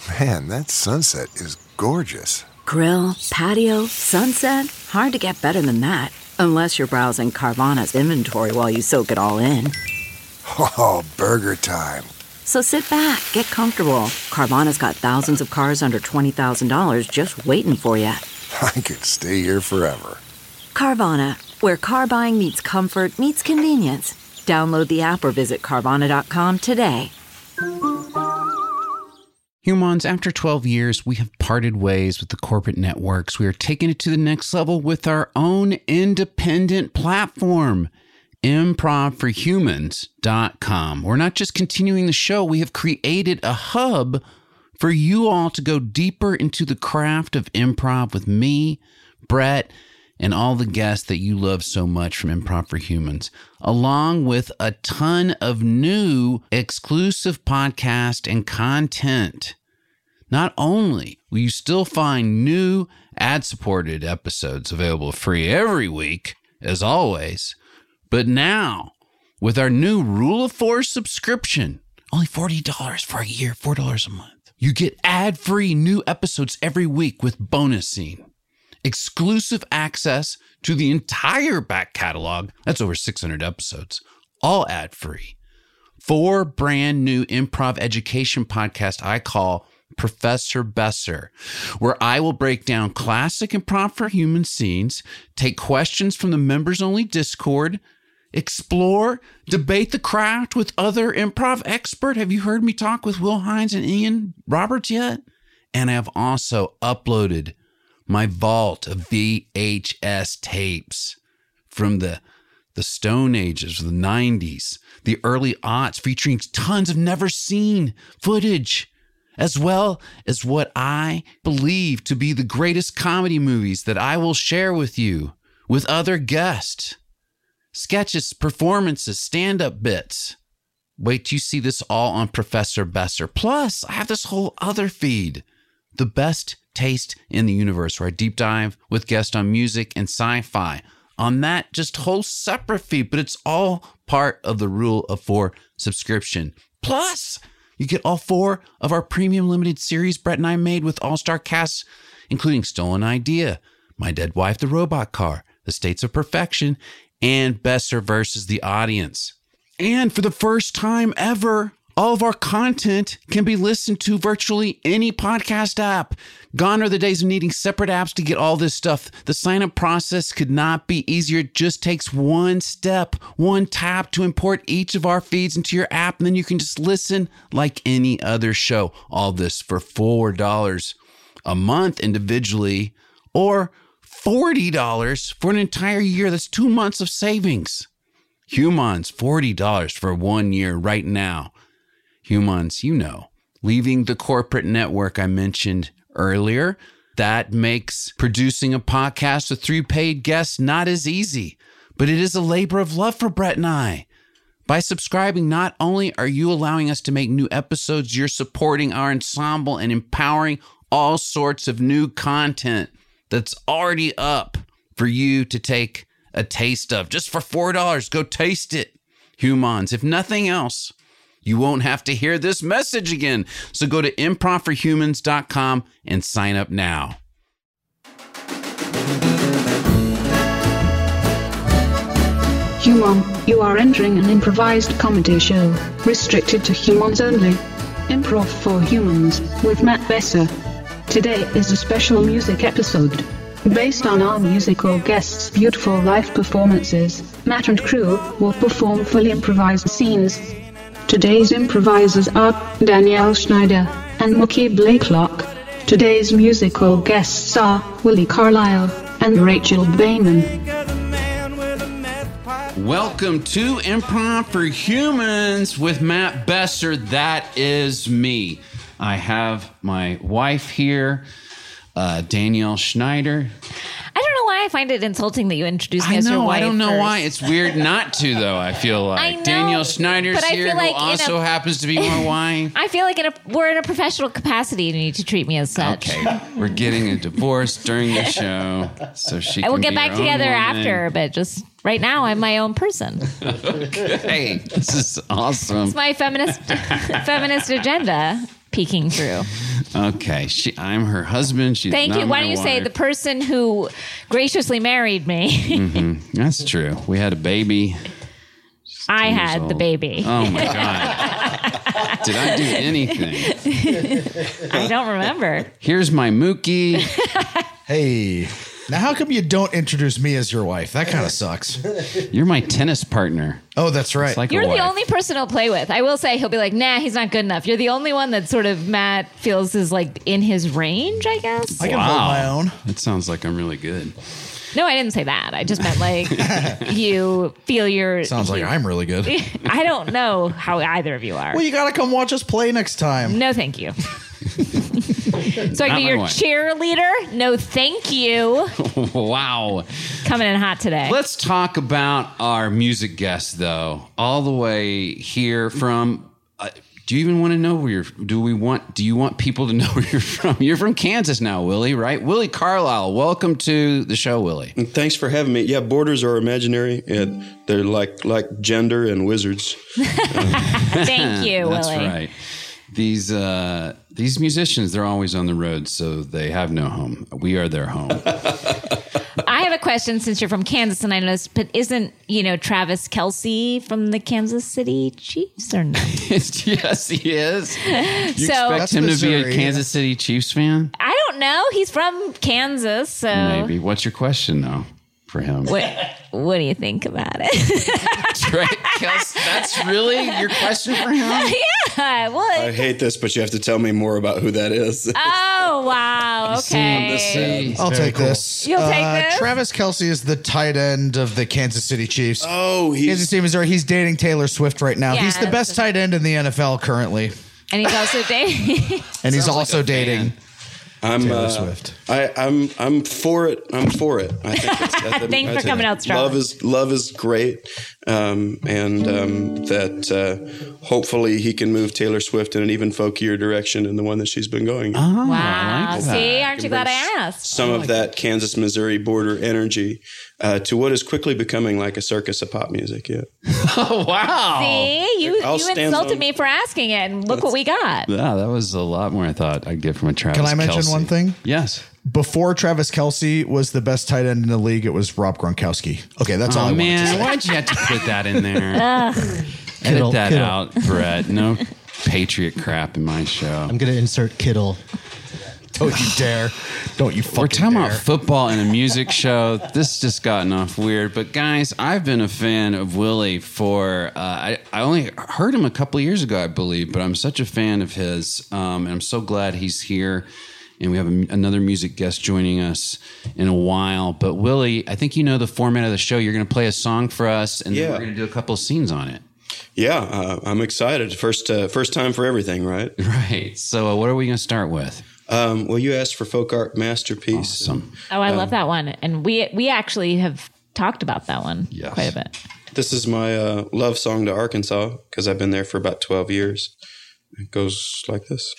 Man, that sunset is gorgeous. Grill, patio, sunset. Hard to get better than that. Unless you're browsing Carvana's inventory while you soak it all in. Oh, burger time. So sit back, get comfortable. Carvana's got thousands of cars under $20,000 just waiting for you. I could stay here forever. Carvana, where car buying meets comfort meets convenience. Download the app or visit Carvana.com today. Humans, after 12 years, we have parted ways with the corporate networks. We are taking it to the next level with our own independent platform, improvforhumans.com. We're not just continuing the show. We have created a hub for you all to go deeper into the craft of improv with me, Brett, and all the guests that you love so much from Improv for Humans, along with a ton of new exclusive podcast and content. Not only will you still find new ad-supported episodes available free every week, as always, but now, with our new Rule of 4 subscription, only $40 for a year, $4 a month, you get ad-free new episodes every week with bonus scene. Exclusive access to the entire back catalog. That's over 600 episodes, all ad-free. 4 brand new improv education podcasts I call Professor Besser, where I will break down classic Improv for Human scenes, take questions from the members-only Discord, explore, debate the craft with other improv experts. Have you heard me talk with Will Hines and Ian Roberts yet? And I have also uploaded my vault of VHS tapes from the Stone Ages, the 90s, the early aughts, featuring tons of never seen footage, as well as what I believe to be the greatest comedy movies that I will share with you with other guests. Sketches, performances, stand-up bits. Wait till you see this all on Professor Besser. Plus, I have this whole other feed, The Best Taste in the Universe, where I deep dive with guests on music and sci-fi. On that just whole separate feed, but it's all part of the Rule of 4 subscription. Plus, you get all 4 of our premium limited series Brett and I made with all-star casts, including Stolen Idea, My Dead Wife, The Robot Car, The States of Perfection, and Besser versus the Audience. And for the first time ever, all of our content can be listened to virtually any podcast app. Gone are the days of needing separate apps to get all this stuff. The sign-up process could not be easier. It just takes one step, one tap to import each of our feeds into your app, and then you can just listen like any other show. All this for $4 a month individually, or $40 for an entire year. That's 2 months of savings. Humans, $40 for 1 year right now. Humans, you know, leaving the corporate network I mentioned earlier, that makes producing a podcast with 3 paid guests not as easy, but it is a labor of love for Brett and I. By subscribing, not only are you allowing us to make new episodes, you're supporting our ensemble and empowering all sorts of new content that's already up for you to take a taste of. Just for $4, go taste it. Humans, if nothing else, you won't have to hear this message again. So go to improvforhumans.com and sign up now. Human, you are entering an improvised comedy show, restricted to humans only. Improv for Humans, with Matt Besser. Today is a special music episode. Based on our musical guests' beautiful live performances, Matt and crew will perform fully improvised scenes. Today's improvisers are Danielle Schneider and Mookie Blakelock. Today's musical guests are Willie Carlisle and Rachel Bayman. Welcome to Improv for Humans with Matt Besser. That is me. I have my wife here, Danielle Schneider. I don't know why I find it insulting that you introduce me as your wife. I don't know first. why. It's weird not to, though, I feel like. I know, Danielle Schneider's but I here, feel like who also happens to be my wife. I feel like we're in a professional capacity and you need to treat me as such. Okay, we're getting a divorce during the show, so she can I will get be back her together own woman. after, but just right now I'm my own person. Okay, this is awesome. It's my feminist agenda. peeking through. Okay, I'm her husband. She's Thank not you. Why my don't you say wife. the person who graciously married me? That's true. We had a baby. I 2 years had the old. baby. Oh my God. Did I do anything? I don't remember. Here's my Mookie. Hey. Now, how come you don't introduce me as your wife? That kind of sucks. You're my tennis partner. Oh, that's right. It's like a You're the wife. only person he'll play with. I will say he'll be like, nah, he's not good enough. You're the only one that sort of Matt feels is like in his range, I guess. I can hold my own. It sounds like I'm really good. No, I didn't say that. I just meant like you feel your. Sounds like I'm really good. I don't know how either of you are. Well, you got to come watch us play next time. No, thank you. So I Not can be my your wife. cheerleader? No, thank you. Wow. Coming in hot today. Let's talk about our music guest, though. All the way here from. Do you even want to know where you're? Do you want people to know where you're from? You're from Kansas now, Willie, right? Willie Carlisle. Welcome to the show, Willie. Thanks for having me. Yeah, borders are imaginary. They're like gender and wizards. Thank you, That's Willie. right. These musicians, they're always on the road, so they have no home. We are their home. I have a question since you're from Kansas, and I noticed, but isn't, Travis Kelce from the Kansas City Chiefs or no? Yes, he is. You So- expect That's him to be a Missouri. Kansas City Chiefs fan? I don't know. He's from Kansas, so Maybe. What's your question, though, for him? what do you think about it? Right, Kels, that's really your question for him? Yeah, what? I hate this, but you have to tell me more about who that is. Oh, wow. Okay. I'll take this. You'll take this? Travis Kelce is the tight end of the Kansas City Chiefs. Oh, Kansas City, Missouri. He's dating Taylor Swift right now. Yeah, He's the best tight end in the NFL currently. And he's also dating. And he's Sounds like also a fan. dating I'm Taylor Swift. I'm for it. I'm for it. I think Thanks for coming out strong. Love is great, and that hopefully he can move Taylor Swift in an even folkier direction than the one that she's been going. Oh, Wow. I like that. See, aren't you glad I asked? Some of that Kansas Missouri border energy to what is quickly becoming like a circus of pop music. Yeah. Oh, wow. See, you I'll stand insulted on- me for asking it, and look what we got. Yeah, that was a lot more I thought I'd get from a Travis Can I mention Kelce. one thing? Yes. Before Travis Kelce was the best tight end in the league, it was Rob Gronkowski. Okay, that's all I Oh, wanted to man. say. Why'd you have to put that in there? Edit that out, Brett. No Patriot crap in my show. I'm going to insert Kittle. Don't you dare. Don't you fucking We're talking dare. about football and a music show. This just gotten off weird. But guys, I've been a fan of Willie for, I only heard him a couple of years ago, I believe, but I'm such a fan of his. And I'm so glad he's here. And we have another music guest joining us in a while. But Willie, I think you know the format of the show. You're going to play a song for us, and then Yeah. we're going to do a couple of scenes on it. Yeah, I'm excited. First time for everything, right? Right. So what are we going to start with? Well, you asked for folk art masterpiece. Awesome. Oh, I love that one. And we actually have talked about that one Yes. quite a bit. This is my love song to Arkansas because I've been there for about 12 years. It goes like this.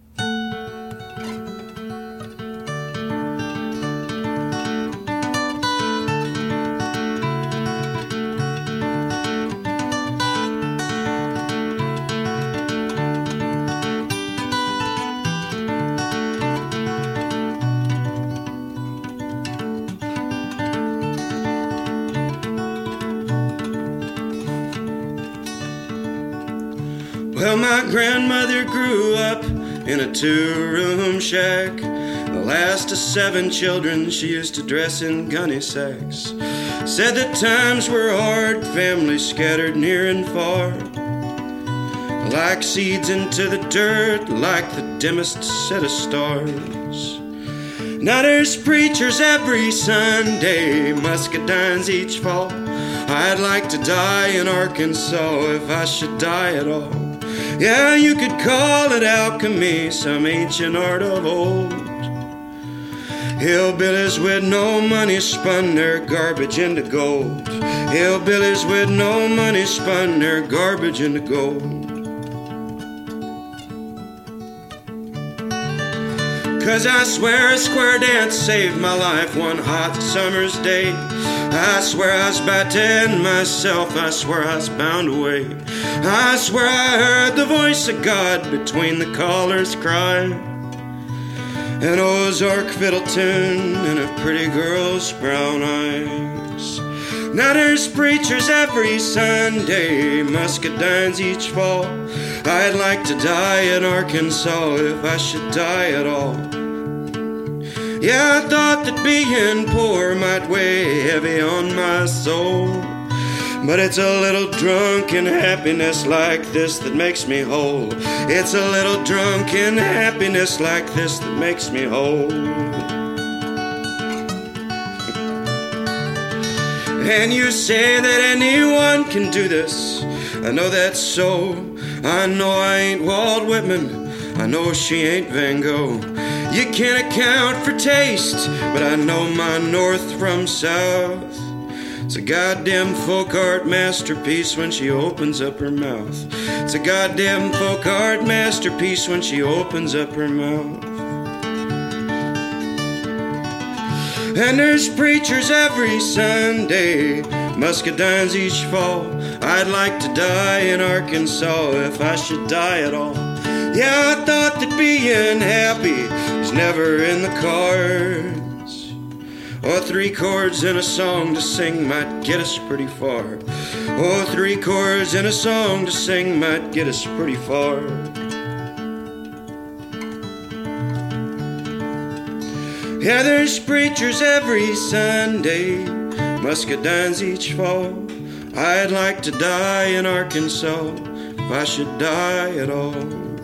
Well, my grandmother grew up in a two-room shack. The last of 7 children, she used to dress in gunny sacks. Said that times were hard, families scattered near and far. Like seeds into the dirt, like the dimmest set of stars. Now there's preachers every Sunday, muscadines each fall. I'd like to die in Arkansas if I should die at all. Yeah, you could call it alchemy, some ancient art of old. Hillbillies with no money spun their garbage into gold. Hillbillies with no money spun their garbage into gold. 'Cause I swear a square dance saved my life one hot summer's day. I swear I was about to end myself, I swear I was bound away. I swear I heard the voice of God between the caller's cry. An Ozark fiddle tune and a pretty girl's brown eyes. Now there's preachers every Sunday, muscadines each fall. I'd like to die in Arkansas if I should die at all. Yeah, I thought that being poor might weigh heavy on my soul, but it's a little drunken happiness like this that makes me whole. It's a little drunken happiness like this that makes me whole. And you say that anyone can do this. I know that's so. I know I ain't Walt Whitman. I know she ain't Van Gogh. You can't account for taste, but I know my north from south. It's a goddamn folk art masterpiece when she opens up her mouth. It's a goddamn folk art masterpiece when she opens up her mouth. And there's preachers every Sunday, muscadines each fall. I'd like to die in Arkansas if I should die at all. Yeah, I thought that being happy was never in the cards. Or 3 chords in a song to sing might get us pretty far. Oh, 3 chords in a song to sing might get us pretty far. Yeah, there's preachers every Sunday, muscadines each fall. I'd like to die in Arkansas if I should die at all.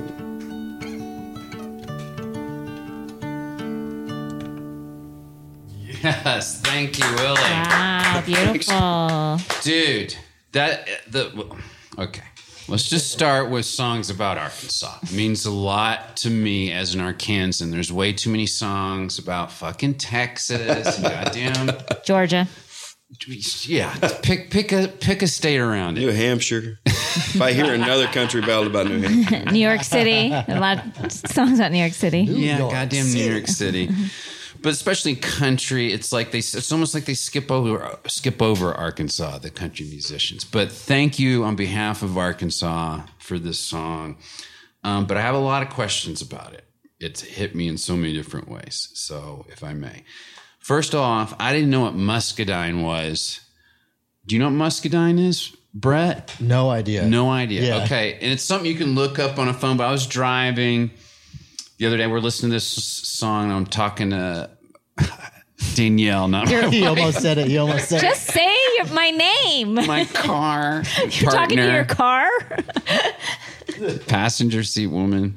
Yes, thank you, Willie. Wow, beautiful. Dude, okay. Let's just start with songs about Arkansas. It means a lot to me as an Arkansan. There's way too many songs about fucking Texas and goddamn Georgia. Yeah, pick a state around it. New Hampshire. If I hear another country ballad about New Hampshire. New York City. A lot of songs about New York City. Yeah, goddamn New York City. But especially country, it's almost like they skip over Arkansas, the country musicians. But thank you on behalf of Arkansas for this song. But I have a lot of questions about it. It's hit me in so many different ways. So if I may. First off, I didn't know what muscadine was. Do you know what muscadine is, Brett? No idea. No idea. Yeah. Okay. And it's something you can look up on a phone. But I was driving the other day. We're listening to this song. And I'm talking to Danielle. Not my You wife. almost said it. You almost said Just say my name. My car You're talking to your car? passenger seat woman.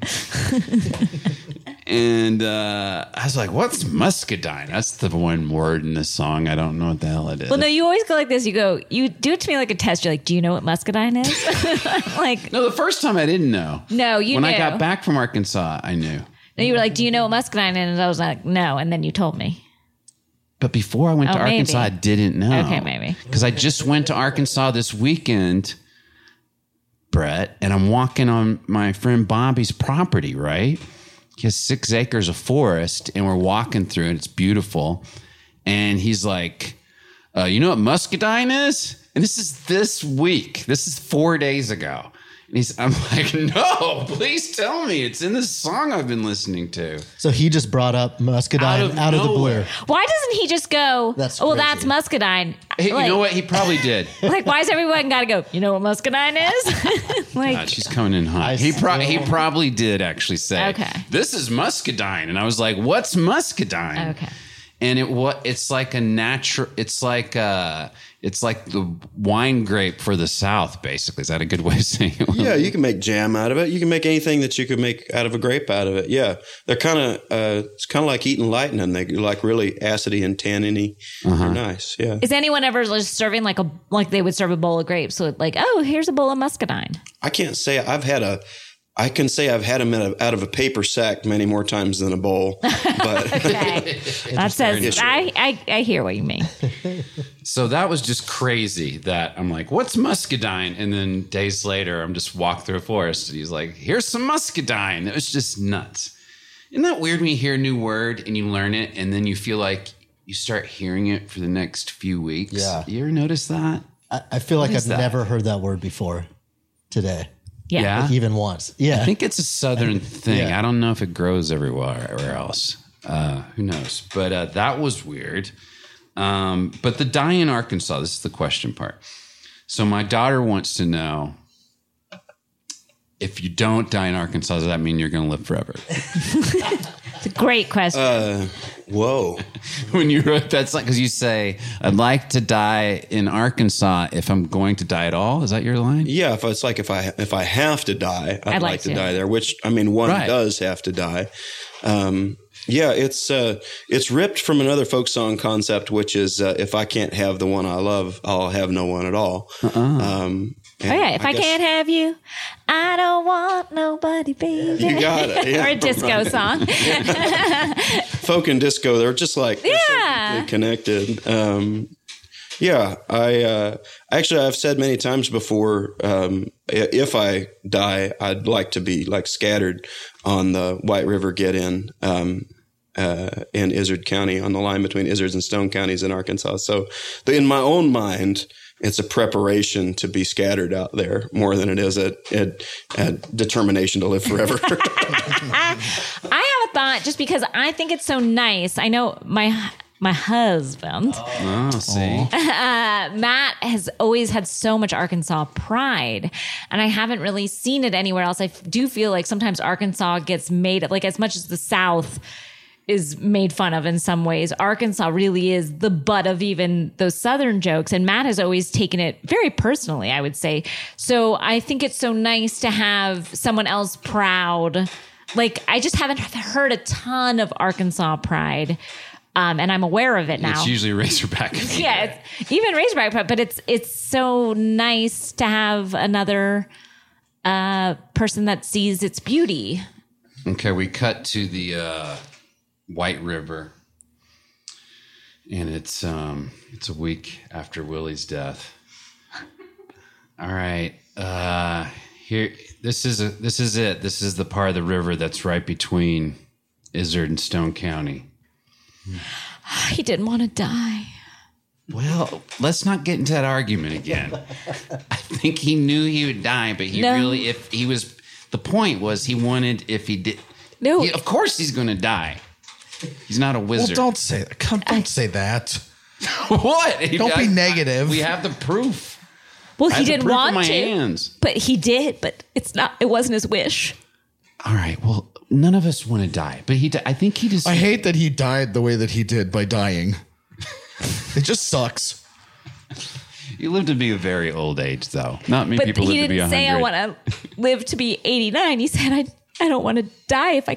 And I was like, what's muscadine? That's the one word in this song. I don't know what the hell it is. Well, no, you always go like this. You do it to me like a test. You're like, do you know what muscadine is? Like, No, the first time I didn't know. No, you When knew. I got back from Arkansas, I knew. no, you were like, do you know what muscadine is? And I was like, no. And then you told me. But before I went to maybe. Arkansas, I didn't know. Okay, maybe. Because I just went to Arkansas this weekend, Brett, and I'm walking on my friend Bobby's property, right? He has 6 acres of forest, and we're walking through it. It's beautiful. And he's like, you know what muscadine is? And this is this week. This is 4 days ago. And I'm like, no, please tell me. It's in this song I've been listening to. So he just brought up muscadine out of the blue. nowhere. Why doesn't he just go, That's well, crazy. that's muscadine? Hey, Like- you know what? He probably did. Like, why is everyone got to go, you know what muscadine is? Like, God, she's coming in hot. He probably did actually say, Okay. this is muscadine. And I was like, what's muscadine? Okay. And it's like a natural, it's like the wine grape for the South, basically. Is that a good way of saying it? Yeah, you can make jam out of it. You can make anything that you could make out of a grape out of it. Yeah, they're kind of it's kind of like eating lightning. They're like really acidy and tanniny. They're nice. Yeah. is anyone ever just serving like they would serve a bowl of grapes? So like, oh, here's a bowl of muscadine. I can't say I can say I've had them out of a paper sack many more times than a bowl. But Okay. That says, I hear what you mean. So that was just crazy that I'm like, what's muscadine? And then days later, I'm just walking through a forest and he's like, here's some muscadine. It was just nuts. Isn't that weird when you hear a new word and you learn it and then you feel like you start hearing it for the next few weeks? Yeah. You ever notice that? I feel like I've that? never heard that word before today. Yeah. Like even once. Yeah. I think it's a Southern thing. Yeah. I don't know if it grows everywhere else. Who knows? But that was weird. But the die in Arkansas, this is the question part. So my daughter wants to know, if you don't die in Arkansas, does that mean you're going to live forever? It's a great question. Whoa. When you wrote that's like, because you say, I'd like to die in Arkansas if I'm going to die at all. Is that your line? Yeah, if I have to die, I'd like to die there. Which one Right. does have to die. Yeah, it's ripped from another folk song concept, which is if I can't have the one I love, I'll have no one at all. If I can't have you, I don't want nobody, baby. You got it. Yeah, or a disco song. Folk and disco, they're just like they're so deeply connected. I've said many times before, if I die, I'd like to be like scattered on the White River get-in in Izard County, on the line between Izard and Stone counties in Arkansas. So in my own mind, it's a preparation to be scattered out there more than it is a determination to live forever. I have a thought, just because I think it's so nice. I know my husband, Matt, has always had so much Arkansas pride, and I haven't really seen it anywhere else. I do feel like sometimes Arkansas gets made, like as much as the South is made fun of in some ways, Arkansas really is the butt of even those Southern jokes. And Matt has always taken it very personally, I would say. So I think it's so nice to have someone else proud. Like, I just haven't heard a ton of Arkansas pride. And I'm aware of it now. It's usually Razorback. Yeah, it's even Razorback pride, but it's so nice to have another person that sees its beauty. Okay, we cut to the White River, and it's a week after Willie's death. All right, here. This is it. This is the part of the river that's right between Izard and Stone County. He didn't want to die. Well, let's not get into that argument again. I think he knew he would die, but the point was he wanted, if he did. No. Of course he's going to die. He's not a wizard. Well, don't say that. Don't say that. What? Don't be negative. We have the proof. Well, he didn't want my to, hands. but he did. But it wasn't his wish. All right. Well, none of us want to die, but I think he just. I hate that he died the way that he did by dying. It just sucks. You live to be a very old age, though. Not many But people live he to be 100. didn't say, I want to live to be 89. He said, I don't want to die if I...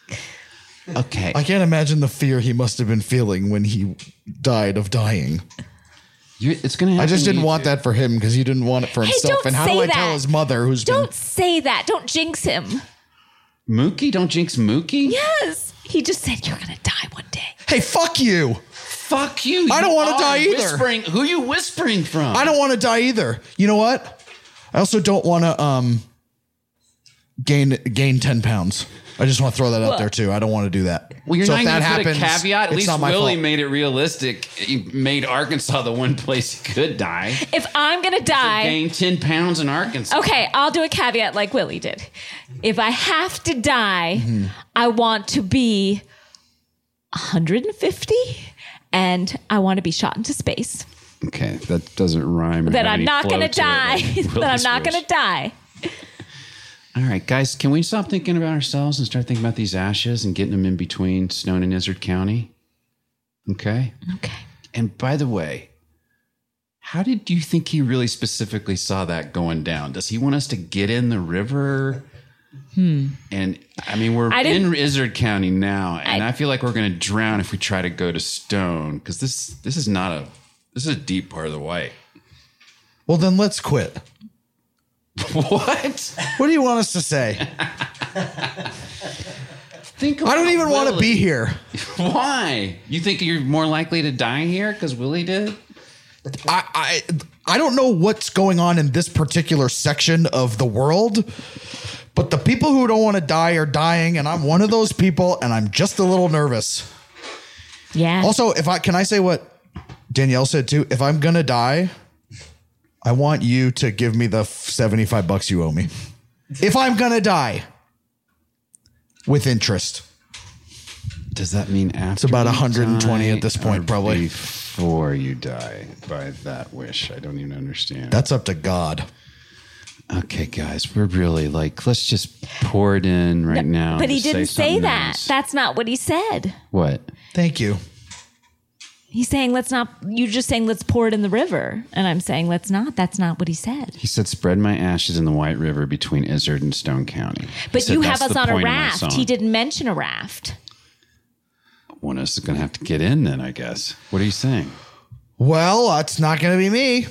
Okay. I can't imagine the fear he must have been feeling when he died of dying. It's gonna happen. I just didn't want that for him because he didn't want it for himself. don't And how do say I that. tell his mother who's Don't say that. Don't jinx him. Mookie? Don't jinx Mookie? Yes. He just said, you're going to die one day. Hey, fuck you. Fuck you. I don't You want to are die either. whispering. Who are you whispering from? I don't want to die either. You know what? I also don't want to gain 10 pounds. I just want to throw that out there too. I don't want to do that. Well, you're So not if going that to put a happens, caveat. At it's least not my Willie fault. made it realistic. He made Arkansas the one place he could die. If I'm going to die... Gain 10 pounds in Arkansas. Okay, I'll do a caveat like Willie did. If I have to die, I want to be 150 and I want to be shot into space. Okay, that doesn't rhyme. That I'm not going to die. That I'm not going to die. All right, guys, can we stop thinking about ourselves and start thinking about these ashes and getting them in between Stone and Izard County? Okay? Okay. And by the way, how did you think he really specifically saw that going down? Does he want us to get in the river? And I mean, we're in Izard County now, and I feel like we're going to drown if we try to go to Stone, because this is a deep part of the White. Well, then let's quit. What? What do you want us to say? I don't even want to be here. Why? You think you're more likely to die here because Willie did? I don't know what's going on in this particular section of the world, But the people who don't want to die are dying, and I'm one of those people, and I'm just a little nervous. Yeah. Also, can I say what Danielle said too? If I'm gonna die, I want you to give me the $75 you owe me. If I'm gonna die, with interest. Does that mean after? It's about you 120 die at this point, or probably. before you die by that wish? I don't even understand. That's up to God. Okay, guys, we're really let's just pour it in right now. But he didn't say something that. nice. That's not what he said. What? Thank you. He's saying you're just saying let's pour it in the river. And I'm saying let's not. That's not what he said. He said, spread my ashes in the White River between Izzard and Stone County. But you have us on a raft. He didn't mention a raft. One of us is going to have to get in then, I guess. What are you saying? Well, it's not going to be me.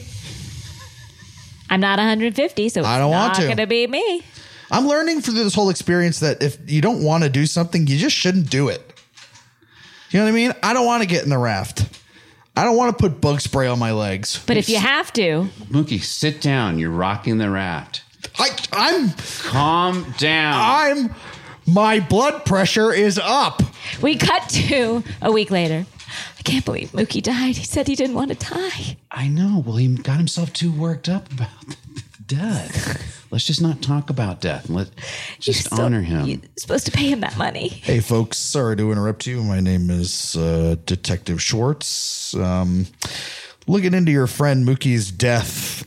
I'm not 150, so I don't want it's to. not going to be me. I'm learning through this whole experience that if you don't want to do something, you just shouldn't do it. You know what I mean? I don't want to get in the raft. I don't want to put bug spray on my legs. But if you have to. Mookie, sit down. You're rocking the raft. I'm Calm down. My blood pressure is up. We cut to a week later. I can't believe Mookie died. He said he didn't want to die. I know. Well, he got himself too worked up about death. Let's just not talk about death. Let's just honor him. You're supposed to pay him that money. Hey, folks. Sorry to interrupt you. My name is Detective Schwartz. Looking into your friend Mookie's death,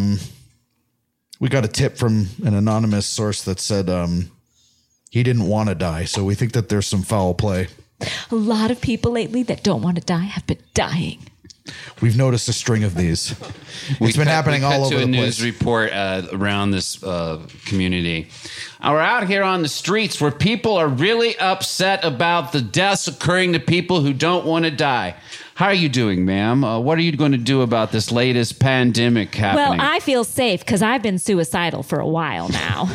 we got a tip from an anonymous source that said he didn't want to die. So we think that there's some foul play. A lot of people lately that don't want to die have been dying. We've noticed a string of these. It's been happening all over the place. We cut to a news report around this community. We're out here on the streets where people are really upset about the deaths occurring to people who don't want to die. How are you doing, ma'am? What are you going to do about this latest pandemic happening? Well, I feel safe because I've been suicidal for a while now.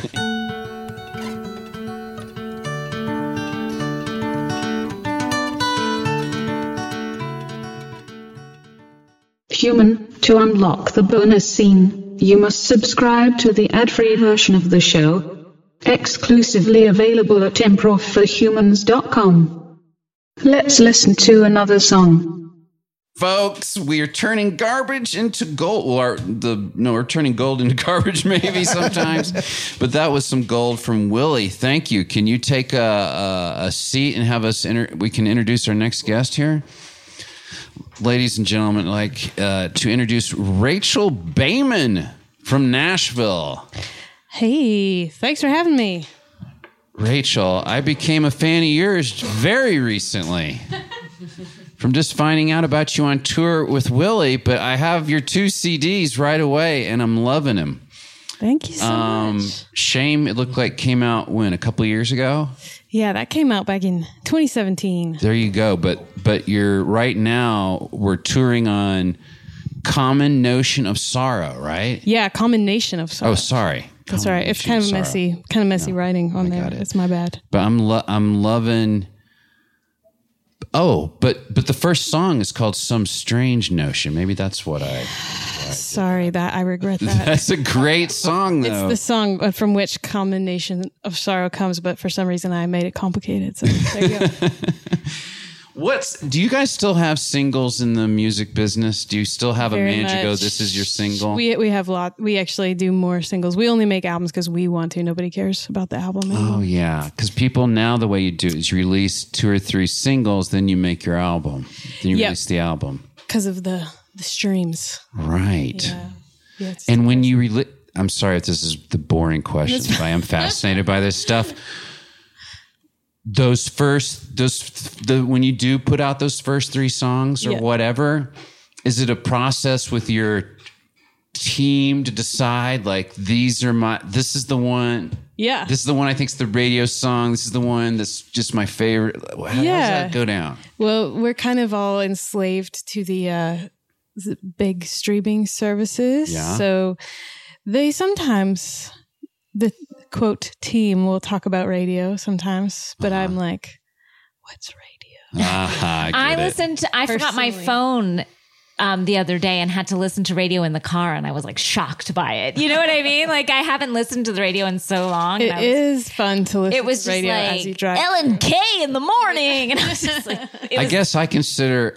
Human, to unlock the bonus scene, you must subscribe to the ad-free version of the show, exclusively available at improvforhumans.com. Let's listen to another song. Folks, we are turning garbage into gold. We're turning gold into garbage maybe sometimes. But that was some gold from Willie. Thank you. Can you take a seat and have us we can introduce our next guest here? Ladies and gentlemen, I'd like to introduce Rachel Bayman from Nashville. Hey, thanks for having me. Rachel, I became a fan of yours very recently from just finding out about you on tour with Willie, but I have your 2 CDs right away, and I'm loving them. Thank you so much. Shame, it looked like came out when? A couple of years ago? Yeah, that came out back in 2017. There you go. But you're right now, we're touring on Common Notion of Sorrow, right? Yeah, Common Nation of Sorrow. Oh, sorry. That's all right. It's kind of messy writing on there. It's my bad. But I'm loving. Oh, but the first song is called Some Strange Notion. Maybe that's what I Sorry, that I regret that. That's a great song, though. It's the song from which Common Nation of Sorrow comes, but for some reason I made it complicated. So there you go. Do you guys still have singles in the music business? Do you still have Very a manager much. go, this is your single? We have we actually do more singles. We only make albums because we want to. Nobody cares about the album anymore. Oh, yeah. Because people now, the way you do it is you release 2 or 3 singles, then you make your album. Then you release the album. Because of the streams. Right. Yeah, and when you I'm sorry if this is the boring questions, but I am fascinated by this stuff. When you do put out those first 3 songs or whatever, is it a process with your team to decide like this is the one? Yeah. This is the one I think is the radio song. This is the one that's just my favorite. How does that go down? Well, we're kind of all enslaved to the big streaming services. Yeah. So they sometimes, the quote team will talk about radio sometimes, but I'm like, what's radio? I forgot my phone the other day and had to listen to radio in the car, and I was like shocked by it. You know what I mean? Like I haven't listened to the radio in so long. It is fun to listen It was to just radio like as you drive. Ellen K in the morning, and I was just like, I guess I consider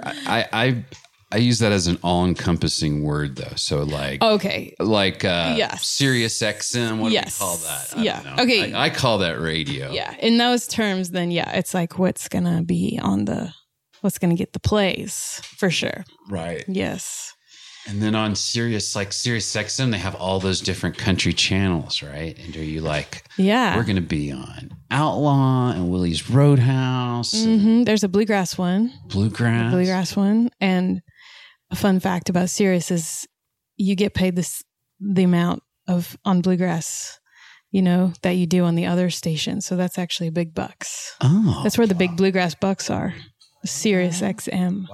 I use that as an all-encompassing word, though. So Okay. Yes. Sirius XM. What do we call that? I don't know. Okay. I call that radio. Yeah. In those terms, then it's like what's gonna be what's gonna get the plays for sure. Right. Yes. And then on Sirius XM, they have all those different country channels, right? And are you like, we're going to be on Outlaw and Willie's Roadhouse. Mm-hmm. There's a bluegrass one. Bluegrass one. And a fun fact about Sirius is you get paid the amount on bluegrass, that you do on the other stations. So that's actually big bucks. Oh. That's where the big bluegrass bucks are. Sirius XM.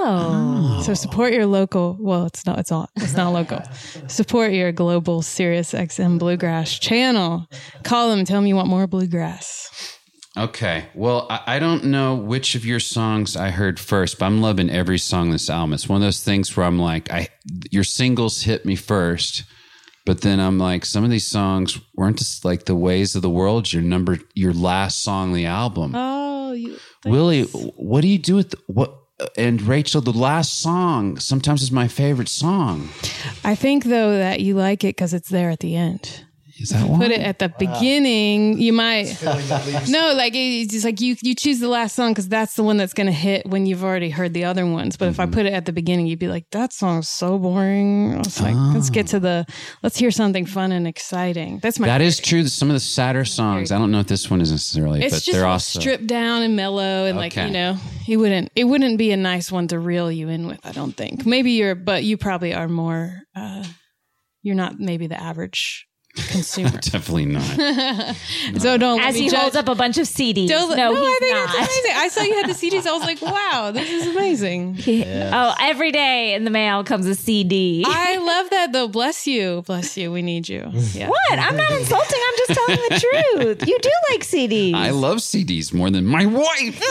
Oh. So support your local. Well, it's not local. Support your global Sirius XM bluegrass channel. Call them. Tell them you want more bluegrass. Okay. Well, I don't know which of your songs I heard first, but I'm loving every song on this album. It's one of those things where I'm like, your singles hit me first, but then I'm like, some of these songs weren't just like The Ways of the World, your last song on the album. Oh, Willie, what do you do with what? And Rachel, the last song sometimes is my favorite song. I think though that you like it because it's there at the end. Is that why? Put it at the beginning, you might. No, like it's just like you choose the last song because that's the one that's going to hit when you've already heard the other ones. But if I put it at the beginning, you'd be like, that song's so boring. It's like, let's hear something fun and exciting. That is true. Some of the sadder songs. I don't know if this one is necessarily, it's but just they're also stripped down and mellow and it wouldn't be a nice one to reel you in with. I don't think. Maybe but you probably are more. You're not maybe the average consumer. Definitely not. So don't. As he holds up a bunch of CDs. No, he's I think not. that's amazing. I saw you had the CDs. I was like, wow, this is amazing. Oh, every day in the mail comes a CD. I love that though. Bless you. We need you. Yeah. What? I'm not insulting. I'm just telling the truth. You do like CDs. I love CDs more than my wife.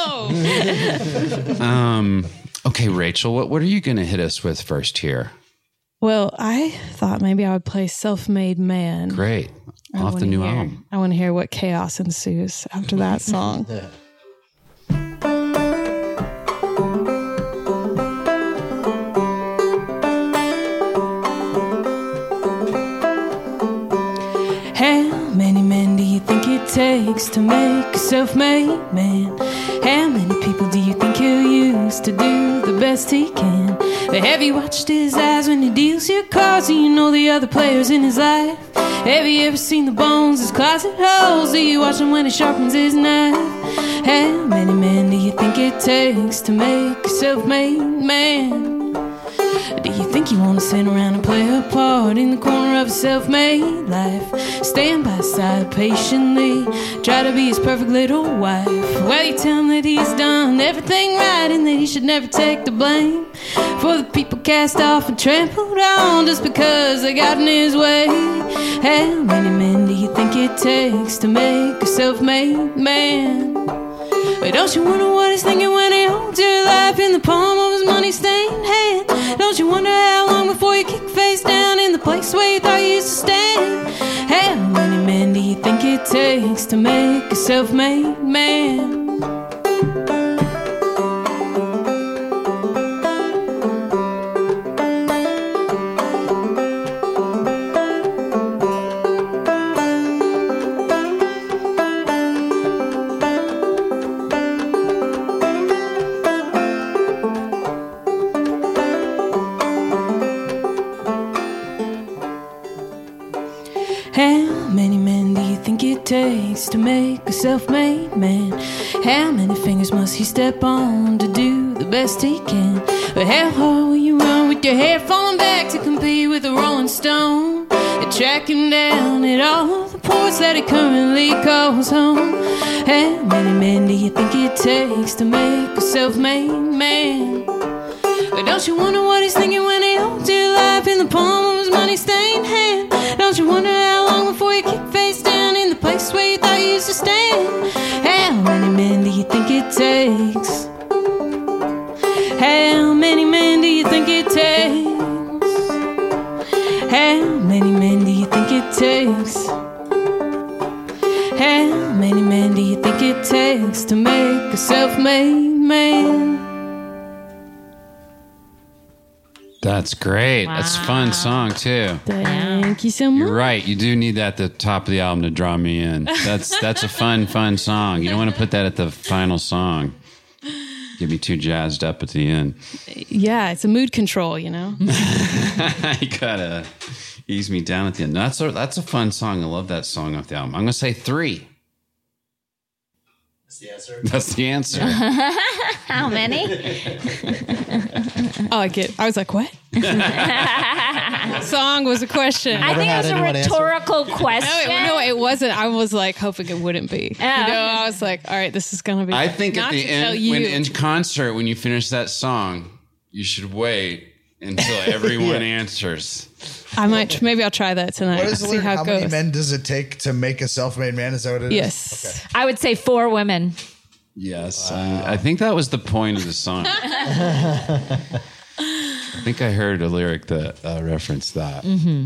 Okay, Rachel, what are you going to hit us with first here? Well, I thought maybe I would play Self-Made Man. Great. Off the new album. I want to hear what chaos ensues after that song. How many men do you think it takes to make a self-made man? How many people do you think he'll use to do the best he can? But have you watched his eyes when he deals your cards? Do you know the other players in his life? Have you ever seen the bones his closet holds? Do you watch him when he sharpens his knife? How many men do you think it takes to make a self-made man? Do you think you want to sit around and play a part in the corner of a self-made life? Stand by his side patiently, try to be his perfect little wife. Well, you tell him that he's done everything right and that he should never take the blame for the people cast off and trampled on just because they got in his way. How many men do you think it takes to make a self-made man? But don't you wonder what he's thinking when he holds your life in the palm of his money-stained hand? Don't you wonder how long before you kick face down in the place where you thought you used to stand? How many men do you think it takes to make a self-made man? Takes to make a self-made man? How many fingers must he step on to do the best he can? But how hard will you run with your hair falling back to compete with a Rolling Stone and track him down at all the ports that he currently calls home? How many men do you think it takes to make a self-made man? But don't you wonder what he's thinking when he holds your life in the palm of his money-stained hand? Don't you wonder how long before you kick face down in the place where you thought you used to stand? How many men do you think it takes? How many men do you think it takes? How many men do you think it takes to make a self-made man? That's great. That's a fun song too. Thank you so much. You're right. You do need that at the top of the album to draw me in. That's a fun song. You don't want to put that at the final song. Get me too jazzed up at the end. Yeah, it's a mood control, you know? You gotta ease me down at the end. That's a fun song. I love that song off the album. I'm gonna say 3. That's the answer. That's the answer. How many? Oh, I was like, what? Song was a question. I think it was a anyone answer. rhetorical question. No, it wasn't. I was like hoping it wouldn't be. Oh. I was like, all right, this is going to be. I think not at the to tell end, you. when in concert, when you finish that song, you should wait until everyone answers. I might. Maybe I'll try that tonight. What is the See lyric? how How it goes. many men does it take to make a self-made man? Is that what it is? Yes. I would say 4 women. Yes, I think that was the point of the song. I think I heard a lyric that referenced that.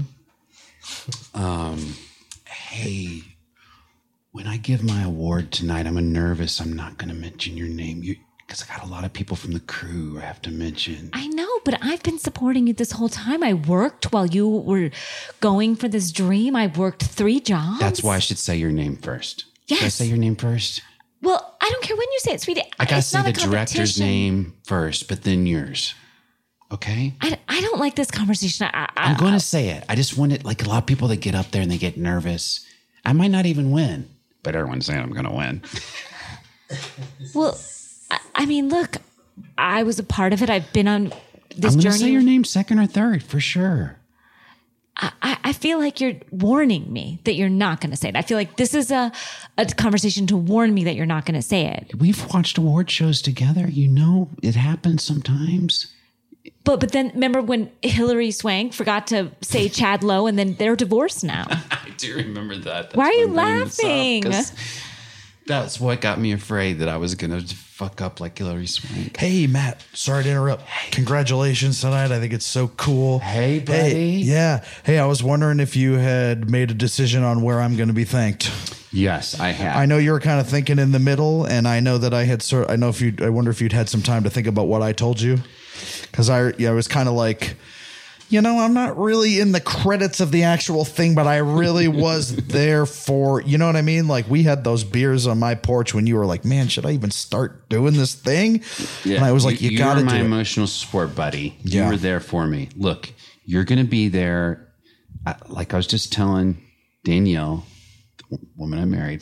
Hey, when I give my award tonight, I'm nervous. I'm not going to mention your name because I got a lot of people from the crew I have to mention. I know, but I've been supporting you this whole time. I worked while you were going for this dream. I worked 3 jobs. That's why I should say your name first. Should I Yes. say your name first? Well, I don't care when you say it, sweetie. I got to It's say not a the director's competition. name first, but then yours. Okay? I don't like this conversation. I'm going to say it. I just want it, like a lot of people that get up there and they get nervous. I might not even win, but everyone's saying I'm going to win. Well, I mean, look, I was a part of it. I've been on this I'm going to journey. say your name second or third for sure. I feel like you're warning me that you're not going to say it. I feel like this is a conversation to warn me that you're not going to say it. We've watched award shows together. You know, it happens sometimes. But then remember when Hillary Swank forgot to say Chad Lowe and then they're divorced now. I do remember that. That's Why are why you I'm bringing this up, laughing? 'cause that's what got me afraid that I was going to fuck up like Hillary Swank. Hey, Matt. Sorry to interrupt. Congratulations tonight. I think it's so cool. Hey, buddy. Yeah. Hey, I was wondering if you had made a decision on where I'm going to be thanked. Yes, I have. I know you were kind of thinking in the middle, and I know that I had I wonder if you'd had some time to think about what I told you. Because I was kind of like, I'm not really in the credits of the actual thing, but I really was there for, you know what I mean? Like we had those beers on my porch when you were like, man, should I even start doing this thing? Yeah, And I was like, you got to do You're my it. emotional support buddy. Yeah. You were there for me. Look, you're going to be there. Like I was just telling Danielle, the woman I married,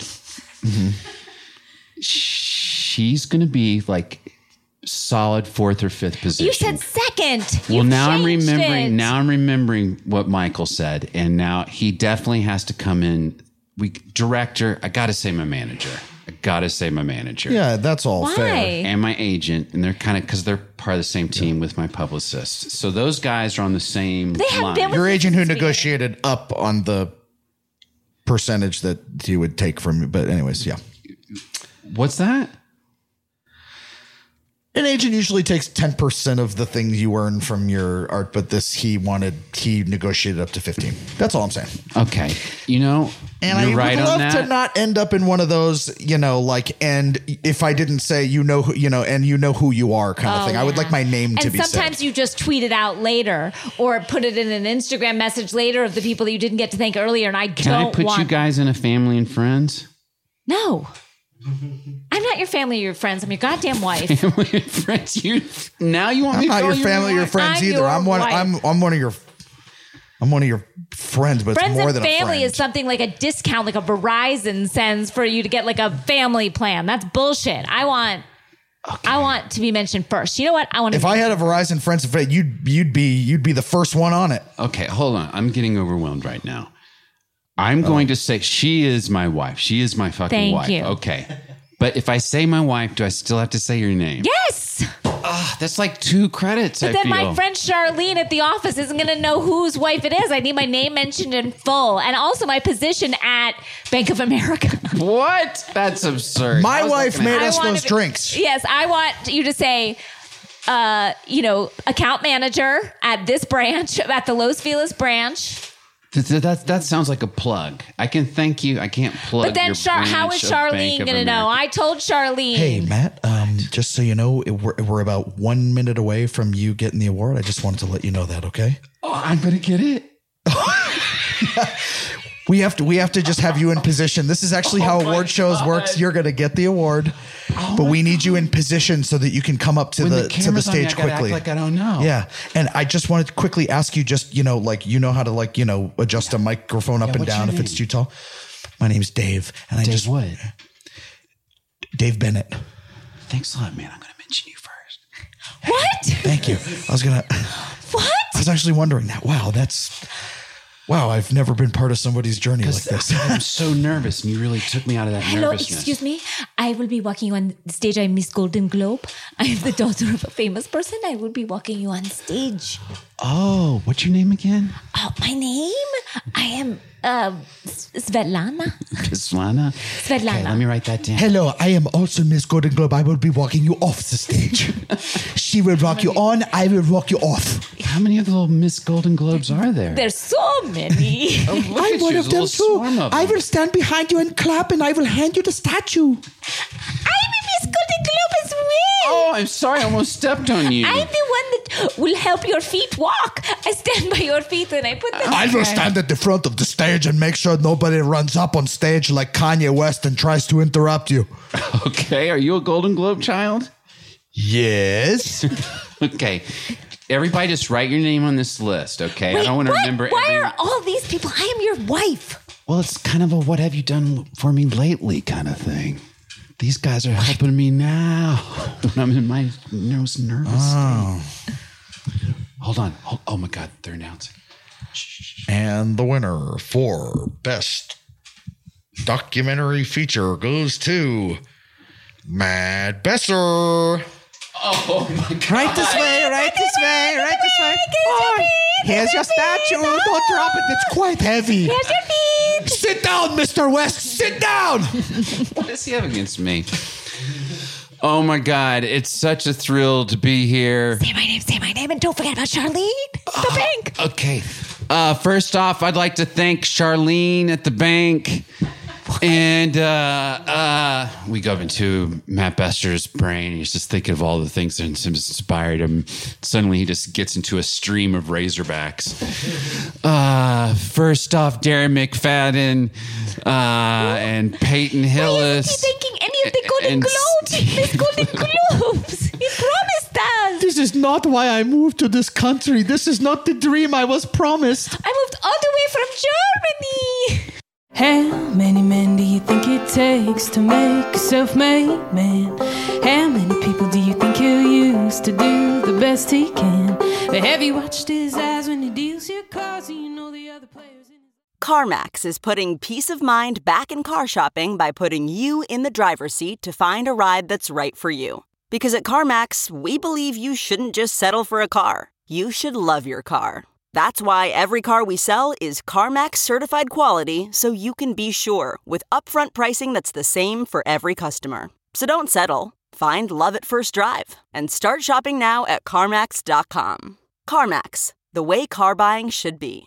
she's going to be like solid 4th or 5th position. You said second. Well, You've now I'm changed remembering. it. Now I'm remembering what Michael said, and now he definitely has to come in. Director. I got to say my manager. Yeah, that's all Why? fair. And my agent, and they're kind of because they're part of the same team with my publicist. So those guys are on the same They have line. been with- Your agent who negotiated up on the percentage that he would take from you. But anyways, yeah. What's that? An agent usually takes 10% of the things you earn from your art, but he negotiated up to 15. That's all I'm saying. Okay, And you're I right would on love that. to not end up in one of those, and if I didn't say, and you know who you are kind of thing. I would like my name to And be said. sometimes you just tweet it out later or put it in an Instagram message later of the people that you didn't get to thank earlier. And I Can I don't put want. you guys in a family and friends? No. I'm not your family or your friends. I'm your goddamn wife. Family and friends. Now you want me I'm to not call your you family or my your wife? friends I'm either. your I'm one. wife. I'm one of your friends, but Friends it's more and than a family friend. is something like a discount, like a Verizon sends for you to get like a family plan. That's bullshit. I want to be mentioned first. You know what? I want to. If I had a Verizon friends, you'd be the first one on it. Okay, hold on. I'm getting overwhelmed right now. I'm going to say she is my wife. She is my fucking Thank wife. you. Okay. But if I say my wife, do I still have to say your name? Yes. That's like 2 credits, But I then feel. my friend Charlene at the office isn't going to know whose wife it is. I need my name mentioned in full. And also my position at Bank of America. What? That's absurd. My How's that wife gonna made happen? us I want those to be- drinks. Yes, I want you to say, account manager at this branch, at the Los Feliz branch. That sounds like a plug. I can thank you. I can't plug. But then, your how is branch of Bank Charlene of going to know? America. I told Charlene. Hey, Matt, just so you know, we're about 1 minute away from you getting the award. I just wanted to let you know that, okay? Oh, I'm going to get it. We have to just have you in position. This is actually how award shows works. You're going to get the award, but we need you in position so that you can come up to the stage quickly. Act like I don't know. Yeah. And I just wanted to quickly ask you, just, how to adjust a microphone up and down if it's too tall. My name's Dave. And Dave what? Dave Bennett. Thanks a lot, man. I'm going to mention you first. What? Thank you. What? I was actually wondering that. Wow, I've never been part of somebody's journey like this. I'm so nervous, and you really took me out of that nervousness. Excuse me. I will be walking on stage. I'm Miss Golden Globe. I am the daughter of a famous person. I will be walking you on stage. Oh, what's your name again? Oh, my name? I am Svetlana. Svetlana? Svetlana. Okay, let me write that down. Hello, I am also Miss Golden Globe. I will be walking you off the stage. She will rock you on. I will rock you off. How many of the little Miss Golden Globes are there? There's so many. I'm one of them too. I will stand behind you and clap, and I will hand you the statue. I'm a Miss Golden Globe as well. Oh, I'm sorry. I almost stepped on you. I'm the one that will help your feet walk. I stand by your feet and I put them. I will stand at the front of the stage and make sure nobody runs up on stage like Kanye West and tries to interrupt you. Okay. Are you a Golden Globe child? Yes. Okay. Everybody just write your name on this list, okay? Wait, I don't want to remember Why are all these people? I am your wife. Well, it's kind of a what have you done for me lately kind of thing. These guys are helping me now when I'm in my most nervous state. Hold on. Oh, my God. They're announcing. And the winner for Best Documentary Feature goes to Matt Besser. Oh, my God. Right this way, right this way, right this way. Oh, here's your statue. Don't drop it. It's quite heavy. Here's your feet. Sit down, Mr. West. Sit down. What does he have against me? Oh, my God. It's such a thrill to be here. Say my name, and don't forget about Charlene at the bank. Okay. First off, I'd like to thank Charlene at the bank. And we go into Matt Besser's brain. He's just thinking of all the things that inspired him. Suddenly he just gets into a stream of Razorbacks. First off, Darren McFadden and Peyton Hillis. Why is he thinking any of the Golden Globes? Miss Golden Globes. He promised us. This is not why I moved to this country. This is not the dream I was promised. I moved all the way from Germany. How many men do you think it takes to make a self-made man? How many people do you think he'll use to do the best he can? But have you watched his eyes when he deals your cards? Do you know the other players in his... CarMax is putting peace of mind back in car shopping by putting you in the driver's seat to find a ride that's right for you. Because at CarMax, we believe you shouldn't just settle for a car. You should love your car. That's why every car we sell is CarMax certified quality, so you can be sure with upfront pricing that's the same for every customer. So don't settle. Find love at first drive and start shopping now at CarMax.com. CarMax, the way car buying should be.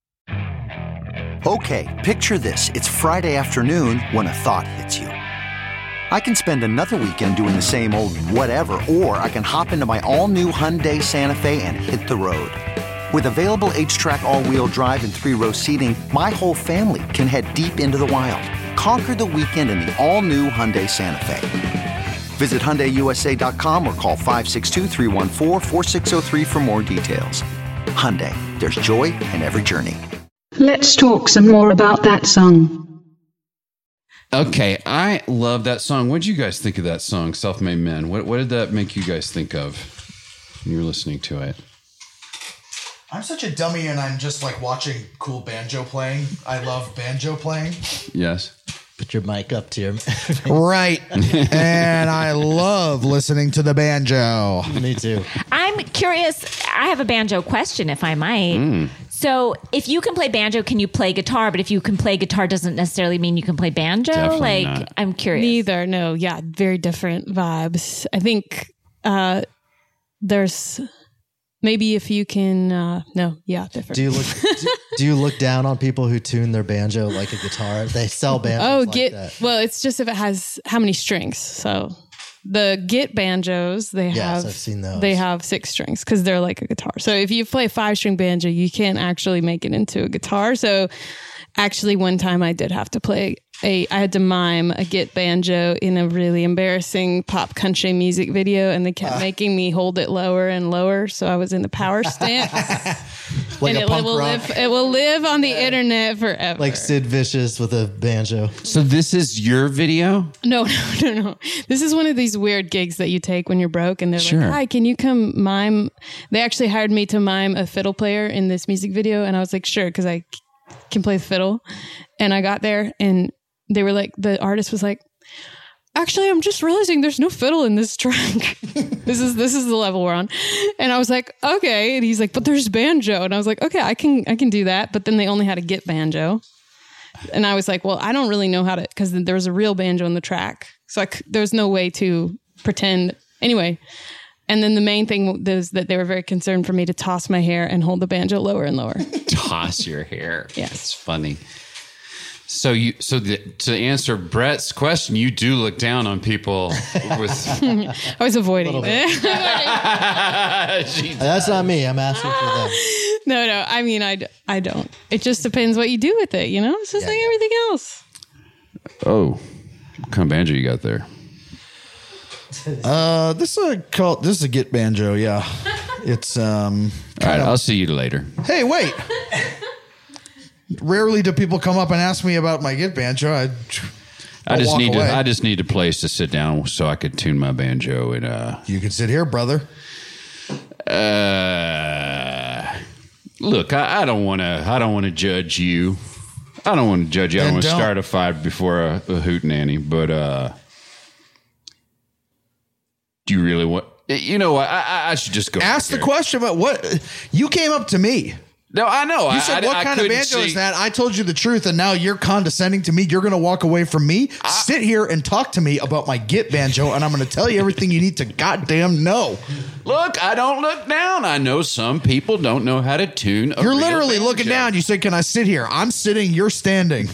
Okay, picture this. It's Friday afternoon when a thought hits you. I can spend another weekend doing the same old whatever, or I can hop into my all-new Hyundai Santa Fe and hit the road. With available H-Track all-wheel drive and 3-row seating, my whole family can head deep into the wild. Conquer the weekend in the all-new Hyundai Santa Fe. Visit HyundaiUSA.com or call 562-314-4603 for more details. Hyundai, there's joy in every journey. Let's talk some more about that song. Okay, I love that song. What did you guys think of that song, Self-Made Men? What did that make you guys think of when you were listening to it? I'm such a dummy and I'm just like watching cool banjo playing. I love banjo playing. Yes. Put your mic up to your... Right. And I love listening to the banjo. Me too. I'm curious. I have a banjo question, if I might. So if you can play banjo, can you play guitar? But if you can play guitar, doesn't necessarily mean you can play banjo? Definitely not. I'm curious. Neither. No. Yeah. Very different vibes. I think there's Maybe if you can, no, yeah, different. Do you look down on people who tune their banjo like a guitar? They sell banjos that. Well, it's just if it has how many strings. So the Git banjos, I've seen those. They have 6 strings because they're like a guitar. So if you play a 5-string banjo, you can't actually make it into a guitar. So actually, one time I did have to I had to mime a Git banjo in a really embarrassing pop country music video, and they kept making me hold it lower and lower. So I was in the power stance. Like and a punk rock. It will live on the internet forever. Like Sid Vicious with a banjo. So this is your video? No. This is one of these weird gigs that you take when you're broke, and they're Sure. like, "Hi, can you come mime?" They actually hired me to mime a fiddle player in this music video, and I was like, "Sure," because I can play the fiddle. And I got there, and they were like, the artist was like, "Actually, I'm just realizing there's no fiddle in this track." This is the level we're on. And I was like, "Okay." And he's like, "But there's banjo." And I was like, "Okay, I can do that." But then they only had a Git banjo. And I was like, "Well, I don't really know how to," because there was a real banjo in the track. So there's no way to pretend. Anyway. And then the main thing was that they were very concerned for me to toss my hair and hold the banjo lower and lower. Toss your hair. Yes. It's funny. So to answer Brett's question, you do look down on people with. I was avoiding it. That's not me. I'm asking for them. No. I mean, I don't. It just depends what you do with it. It's just like everything else. Oh, what kind of banjo you got there? This is a Git banjo. Yeah, it's All right, I'll see you later. Hey, wait. Rarely do people come up and ask me about my Git banjo. I just need a place to sit down so I could tune my banjo and you can sit here, brother. Look, I don't want to judge you. I don't want to judge you. I don't want to start a fight before a hootenanny, but do you really want? You know what? I should just go. Ask the question about what you came up to me. No, I know. You said, what kind of banjo is that? I told you the truth, and now you're condescending to me. You're going to walk away from me. Sit here and talk to me about my Git banjo, and I'm going to tell you everything you need to goddamn know. Look, I don't look down. I know some people don't know how to tune. You're literally looking down. You said, "Can I sit here?" I'm sitting. You're standing.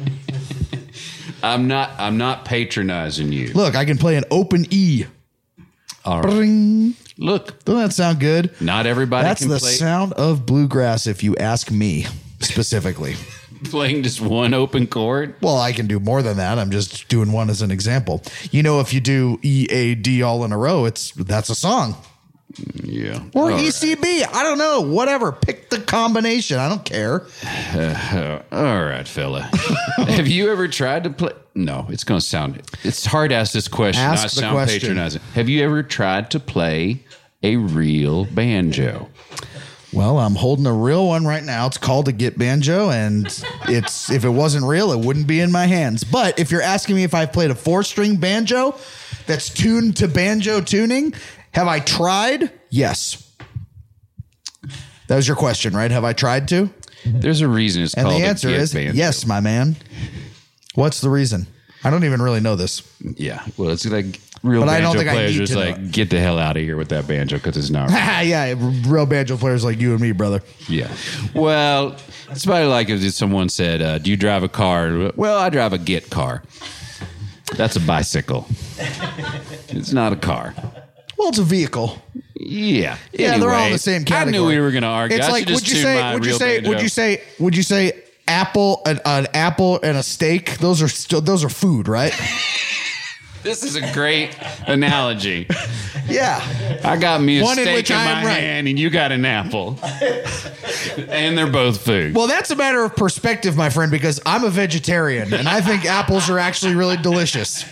I'm not patronizing you. Look, I can play an open E. All right. Bring. Look, doesn't that sound good? Not everybody. That's can the play. sound of bluegrass, if you ask me specifically. Playing just one open chord. Well, I can do more than that. I'm just doing one as an example. If you do E, A, D all in a row, that's a song. Yeah. Or all ECB. Right. I don't know. Whatever. Pick the combination. I don't care. All right, fella. Have you ever tried to play? No, it's going to sound. It's hard to ask this question, not sound patronizing. Have you ever tried to play a real banjo? Well, I'm holding a real one right now. It's called a Git banjo, and if it wasn't real, it wouldn't be in my hands. But if you're asking me if I've played a 4-string banjo that's tuned to banjo tuning, have I tried? Yes. That was your question, right? Have I tried to? There's a reason it's called a Git banjo. And the answer is yes, my man. What's the reason? I don't even really know this. Yeah. Well, it's like real banjo players just like, get the hell out of here with that banjo because it's not real. Yeah, real banjo players like you and me, brother. Yeah. Well, it's probably like if someone said, do you drive a car? Well, I drive a Git car. That's a bicycle. It's not a car. Well, it's a vehicle. Yeah. Yeah, anyway, they're all in the same category. I knew we were going to argue. It's like, would you say apple, an apple and a steak? Those are food, right? This is a great analogy. Yeah. I got me a One in steak which in I my am right. hand and you got an apple. And they're both food. Well, that's a matter of perspective, my friend, because I'm a vegetarian and I think apples are actually really delicious.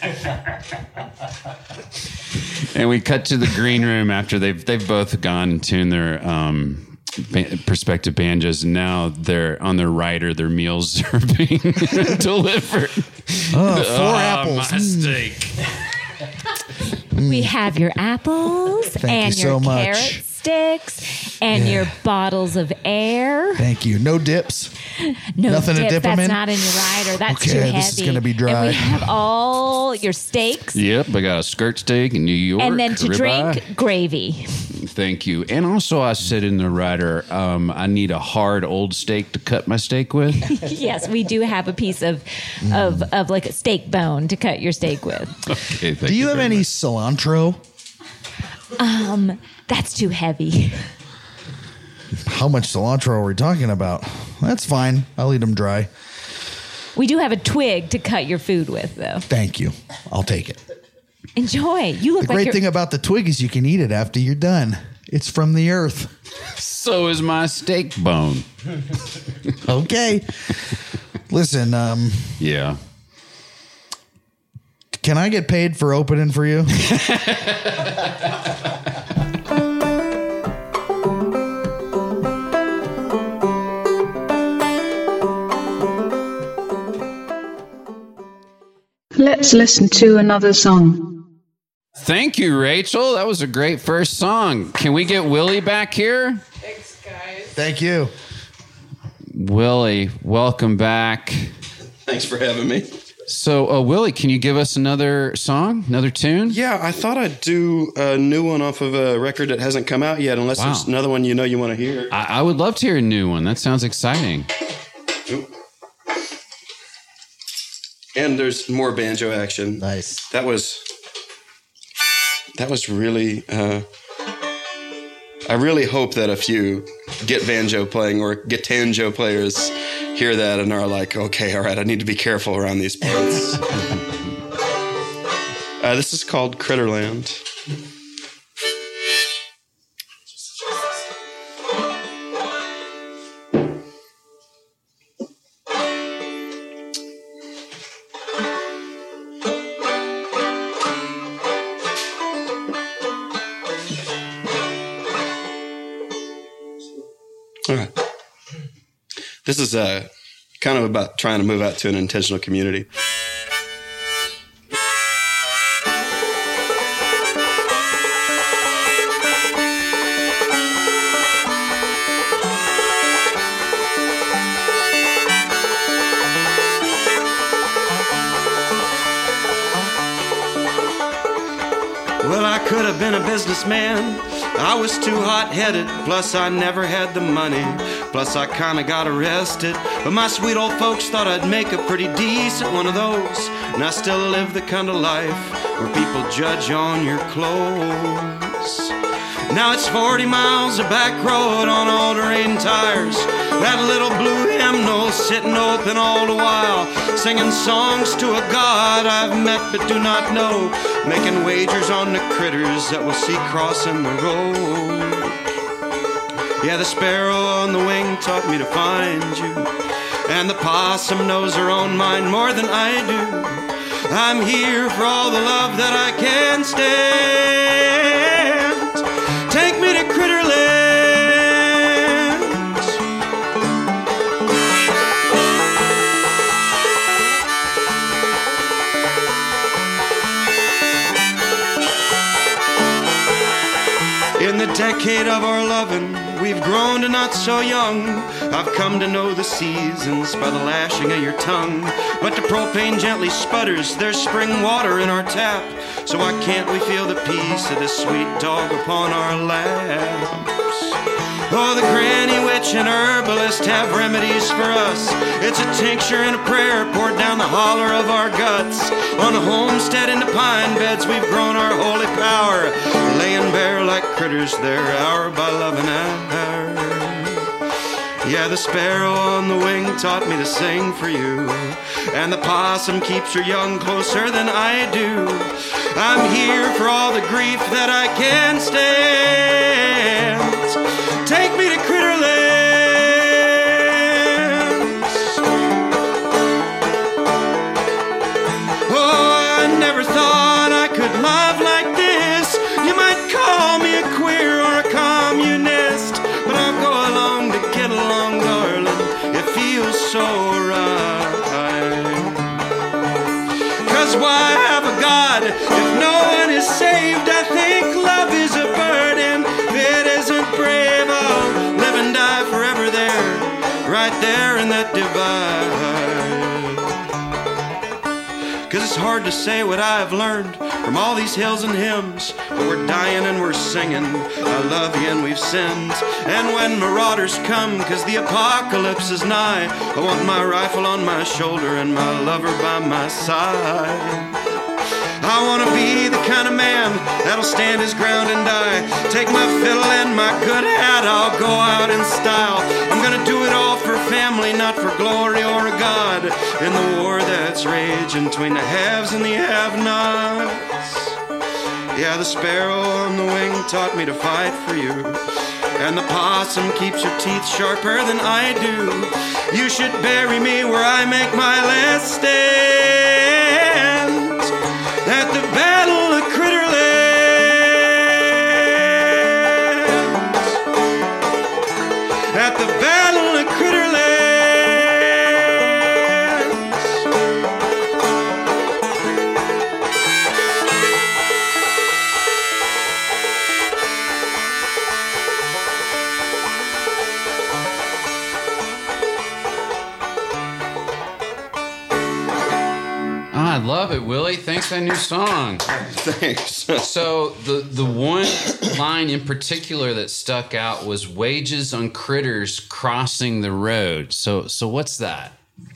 And we cut to the green room after they've both gone and tuned their prospective banjos, and now they're on their rider. Their meals are being delivered. 4 apples. My steak. We have your apples Thank and you your so much. carrot sticks and your bottles of air. Thank you. No dips. No Nothing dip, to dip them that's in? not in your rider. That's Okay, too heavy. this is gonna be dry. And we have all your steaks. Yep, I got a skirt steak in New York. And then to ribeye. drink, gravy. Thank you. And also, I said in the writer, I need a hard old steak to cut my steak with. Yes, we do have a piece of like a steak bone to cut your steak with. Okay, Do you have any cilantro? That's too heavy. How much cilantro are we talking about? That's fine. I'll eat them dry. We do have a twig to cut your food with, though. Thank you. I'll take it. Enjoy. You look The great thing about the twig is you can eat it after you're done. It's from the earth. So is my steak bone. Okay. Listen, yeah. Can I get paid for opening for you? Let's listen to another song. Thank you, Rachel. That was a great first song. Can we get Willie back here? Thanks, guys. Thank you. Willie, welcome back. Thanks for having me. So, Willie, can you give us another song, another tune? Yeah, I thought I'd do a new one off of a record that hasn't come out yet, unless there's another one you want to hear. I would love to hear a new one. That sounds exciting. Oop. And there's more banjo action. Nice. That was really. I really hope that a few get banjo playing or gitanjo players hear that and are like, okay, all right, I need to be careful around these parts. This is called Critterland. All right. This is kind of about trying to move out to an intentional community. Well, I could have been a businessman. I was too hot-headed, plus I never had the money. Plus I kinda got arrested, but my sweet old folks thought I'd make a pretty decent one of those. And I still live the kind of life where people judge on your clothes. Now it's 40 miles of back road on all-terrain tires. That little blue hymnal sitting open all the while, singing songs to a God I've met but do not know, making wagers on the critters that we'll see crossing the road. Yeah, the sparrow on the wing taught me to find you, and the possum knows her own mind more than I do. I'm here for all the love that I can stand. Take me to Critterland. In the decade of our loving, we've grown to not so young. I've come to know the seasons by the lashing of your tongue. But the propane gently sputters, there's spring water in our tap. So why can't we feel the peace of this sweet dog upon our laps? Oh, the granny witch and herbalist have remedies for us. It's a tincture and a prayer poured down the holler of our guts. On a homestead in the pine beds, we've grown our holy power, laying bare like critters there, hour by love and hour. Yeah, the sparrow on the wing taught me to sing for you, and the possum keeps her young closer than I do. I'm here for all the grief that I can stand. Take me to Critterlands. Oh, I never thought I could love like this. You might call me a queer or a communist, but I'll go along to get along, darling. It feels so right. 'Cause why have a God if no one is saved? I think love is a burden. It isn't brave. I'll live and die forever there, right there in that divide. 'Cause it's hard to say what I've learned from all these hills and hymns, but we're dying and we're singing, I love you and we've sinned. And when marauders come, 'cause the apocalypse is nigh, I want my rifle on my shoulder and my lover by my side. I want to be the kind of man that'll stand his ground and die. Take my fiddle and my good hat, I'll go out in style. I'm gonna do it all for family, not for glory or a god, in the war that's raging between the haves and the have-nots. Yeah, the sparrow on the wing taught me to fight for you, and the possum keeps your teeth sharper than I do. You should bury me where I make my last stand, at the Battle of Critterlands. At the Battle of Critterlands. I love it, Willie. Thanks for that new song. Thanks. So the one line in particular that stuck out was wages on critters crossing the road. So what's that?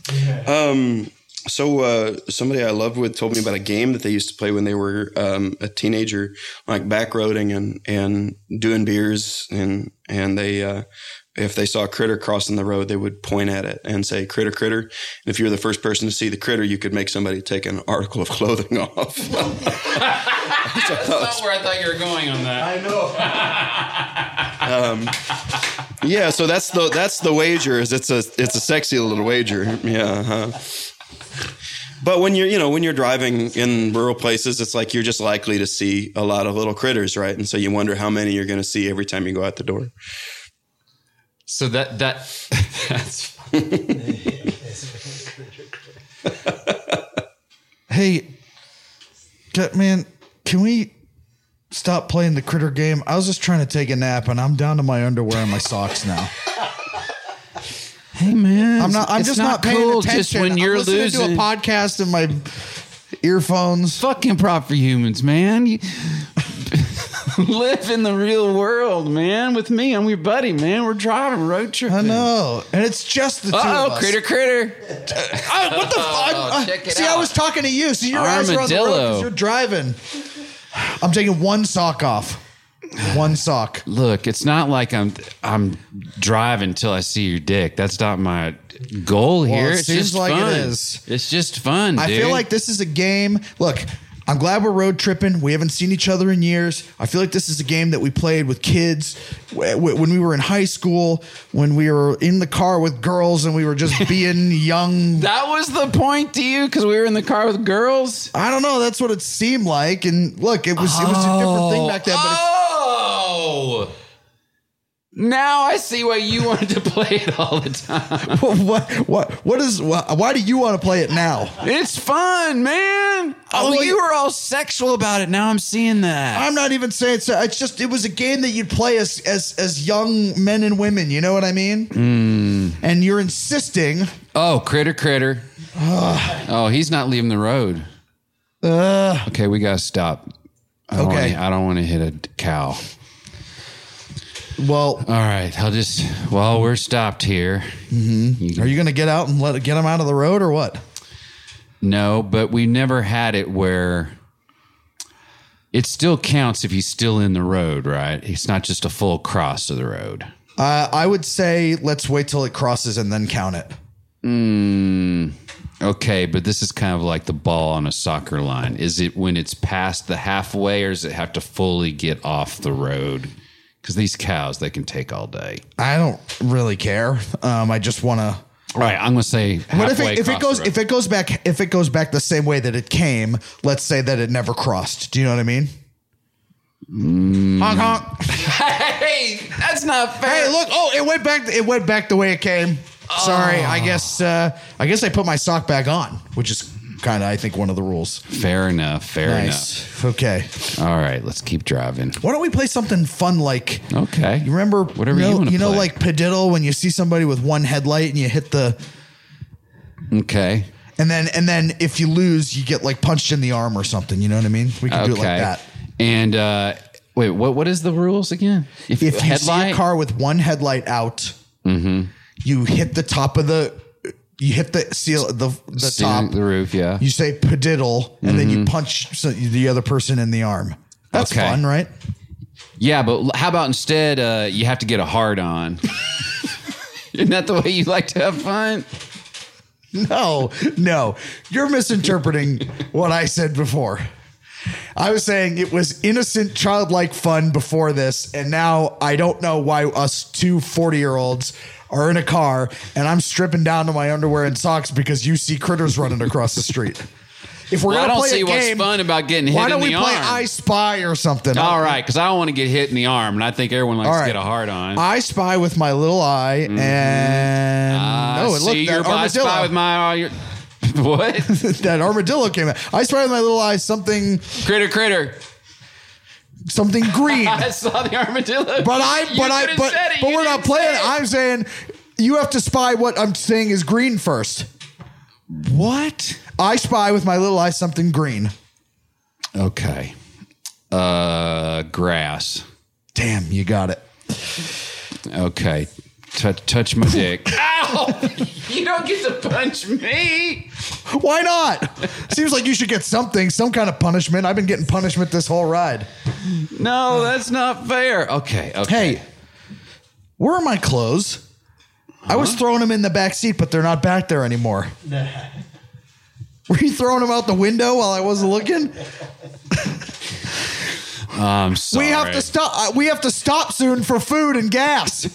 So somebody I loved with told me about a game that they used to play when they were a teenager, like backroading and doing beers, and they if they saw a critter crossing the road, they would point at it and say, critter, critter. And if you were the first person to see the critter, you could make somebody take an article of clothing off. That's not where I thought you were going on that. I know. Yeah, so that's the wager. Is it's a sexy little wager. Yeah. But when you're driving in rural places, it's like you're just likely to see a lot of little critters, right? And so you wonder how many you're going to see every time you go out the door. So that's Hey, man, can we stop playing the critter game? I was just trying to take a nap, and I'm down to my underwear and my socks now. Hey, man, I'm just not paying cool attention. just when you're I'm listening to a podcast in my earphones. Fucking Improv for Humans, man. You live in the real world, man. With me, I'm your buddy, man. We're driving road trip. I know, and it's just the two of us. Critter. What the fuck? Check it See, out. I was talking to you, so your eyes are on the road because you're driving. I'm taking one sock off. One sock. Look, it's not like I'm driving till I see your dick. That's not my goal here. It It's seems just like fun. it is. It's just fun, dude. I feel like this is a game. Look, I'm glad we're road tripping. We haven't seen each other in years. I feel like this is a game that we played with kids when we were in high school, when we were in the car with girls and we were just being young. That was the point to you because we were in the car with girls? I don't know. That's what it seemed like. And look, it was a different thing back then. But now I see why you wanted to play it all the time. Why do you want to play it now? It's fun, man. You were all sexual about it. Now I'm seeing that. I'm not even saying so. It's just, it was a game that you'd play as young men and women. You know what I mean? And you're insisting. Oh, critter. Oh, he's not leaving the road. Okay, we got to stop. I don't want to hit a cow. Well, all right. We're stopped here. Mm-hmm. Are you going to get out and get him out of the road or what? No, but we never had it where it still counts if he's still in the road, right? It's not just a full cross of the road. I would say let's wait till it crosses and then count it. Okay, but this is kind of like the ball on a soccer line. Is it when it's past the halfway, or does it have to fully get off the road? Because these cows, they can take all day. I don't really care. I just want to. All right, I'm going to say halfway. If it goes back the same way that it came, let's say that it never crossed. Do you know what I mean? Honk honk. Hey, that's not fair. Hey, look! Oh, it went back the way it came. Sorry, I guess I put my sock back on, which is kind of, I think, one of the rules. Fair enough. Enough. Okay. All right, let's keep driving. Why don't we play something fun like? Okay. You remember whatever you want to play. Like Padiddle, when you see somebody with one headlight and you hit the. Okay. And then if you lose, you get like punched in the arm or something. You know what I mean? We can do it like that. And wait, what is the rules again? If you see a car with one headlight out, you hit the top of you hit the seal, the top, the roof. Yeah. You say padiddle, and then you punch the other person in the arm. That's fun, right? Yeah, but how about instead you have to get a hard on? Isn't that the way you like to have fun? No, you're misinterpreting what I said before. I was saying it was innocent, childlike fun before this, and now I don't know why us two 40-year-olds are in a car and I'm stripping down to my underwear and socks because you see critters running across the street. If we're gonna play a game, what's fun about getting hit in the arm. Why don't we play I Spy or something? All right, because I don't want to get hit in the arm, and I think everyone likes to get a hard on. I spy with my little eye, and look, I spy with my eye. What? That armadillo came out. I spy with my little eye something critter. Something green. I saw the armadillo. But we're not playing it. I'm saying you have to spy what I'm saying is green first. What? I spy with my little eye something green. Okay. Grass. Damn, you got it. Okay. Touch my dick. Ow! You don't get to punch me. Why not? Seems like you should get some kind of punishment. I've been getting punishment this whole ride. No, that's not fair. Okay. Hey, where are my clothes? I was throwing them in the back seat, but they're not back there anymore. Were you throwing them out the window while I wasn't looking? I'm sorry. We have to stop. We have to stop soon for food and gas.